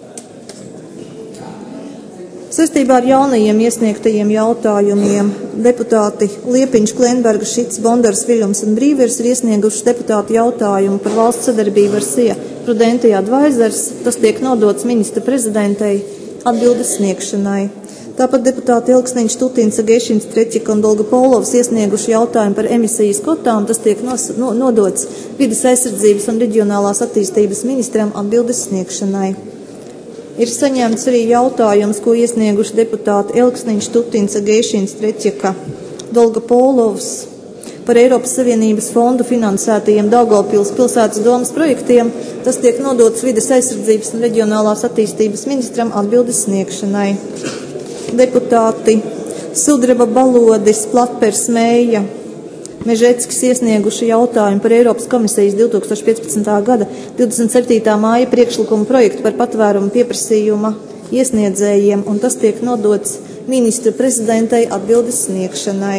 Saistībā ar jaunajiem iesniegtajiem jautājumiem deputāti Liepiņš, Klenberga, Šits, Bondars, Viļums un Brīvers ir iesnieguši deputātu jautājumu par valsts sadarbību ar S I A Prudential Advisors. Tas tiek nodots ministra prezidentei atbildes sniegšanai. Tāpat deputāti Elksniņš, Tutins, Gešins, Treķika un Dolgopolovs iesnieguši jautājumu par emisijas kvotām. Tas tiek nos, no, nodots vides aizsardzības un reģionālās attīstības ministram atbildes sniegšanai. Ir saņemts arī jautājums, ko iesnieguši deputāti Elksniņš, Tutins, Gešins, Treķika, Dolgopolovs par Eiropas Savienības fondu finansētajiem Daugavpils pilsētas domas projektiem. Tas tiek nodots vides aizsardzības un reģionālās attīstības ministram atbildes sniegšanai. Deputāti Sudraba, Balodis, Platpers, Mēja, Mežeckis iesnieguši jautājumu par Eiropas komisijas divtūkstoš piecpadsmitā gada divdesmit septītā māja priekšlikuma projektu par patvērumu pieprasījuma iesniedzējiem, un tas tiek nodots ministra prezidentei atbildes sniegšanai.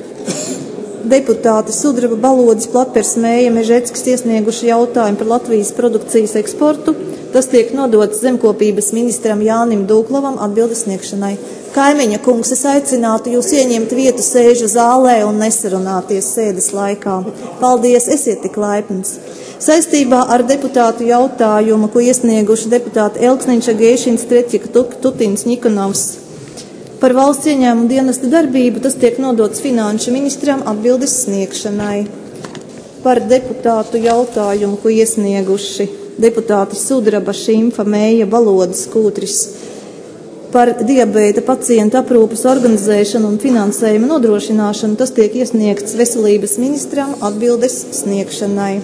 Deputāti Sudraba, Balodis, Platpers, Mēja, Mežeckis iesnieguši jautājumu par Latvijas produkcijas eksportu. Tas tiek nodots zemkopības ministram Jānim Dūklavam atbildes sniegšanai. Kaimiņa kungs, es aicinātu jūs ieņemt vietu sēžu zālē un nesarunāties sēdes laikā. Paldies, esiet tik laipns. Saistībā ar deputātu jautājumu, ko iesnieguši deputāti Elksniņš, Gēšins, Treķika, Tutins, Ņikonovs par valsts ieņēmumu dienesta darbību, tas tiek nodots finanšu ministram atbildes sniegšanai. Par deputātu jautājumu, ko iesnieguši deputāti Sudraba, Šimfa, Mēja, Balodis, Kūtris par diabēta pacientu aprūpes organizēšanu un finansējumu nodrošināšanu, tas tiek iesniegts veselības ministram atbildes sniegšanai.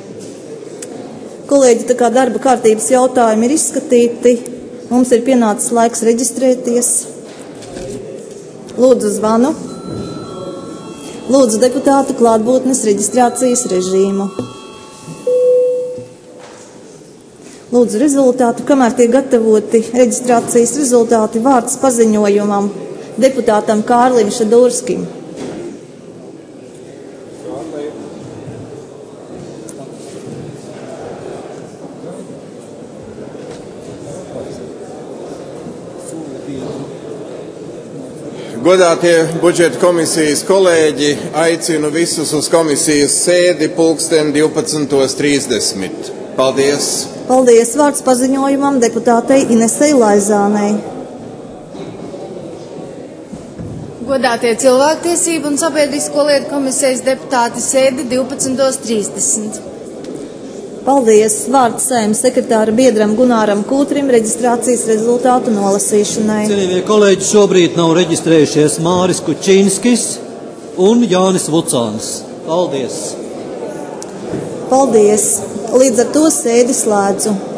Kolēģi, tā kā darba kārtības jautājumi ir izskatīti, mums ir pienācis laiks reģistrēties. Lūdzu zvanu. Lūdzu deputātu klātbūtnes reģistrācijas režīmu. Lūdzu rezultātu, kamēr tiek gatavoti reģistrācijas rezultāti, vārds paziņojumam deputātam Kārlim Šadurskim. Godātie budžeta komisijas kolēģi, aicinu visus uz komisijas sēdi pulksten divpadsmitos trīsdesmit. Paldies! Paldies, vārds paziņojumam deputātei Inesei Laizānei. Godātie cilvēktiesību un sabiedrisko lietu komisijas deputāti, sēdi divpadsmitos trīsdesmit. Paldies, vārds Saeimas sekretāra biedram Gunāram Kūtrim reģistrācijas rezultātu nolasīšanai. Cienījamie kolēģi, šobrīd nav reģistrējušies Māris Kučinskis un Jānis Vucāns. Paldies! Paldies! Līdz ar to sēdi slēdzu.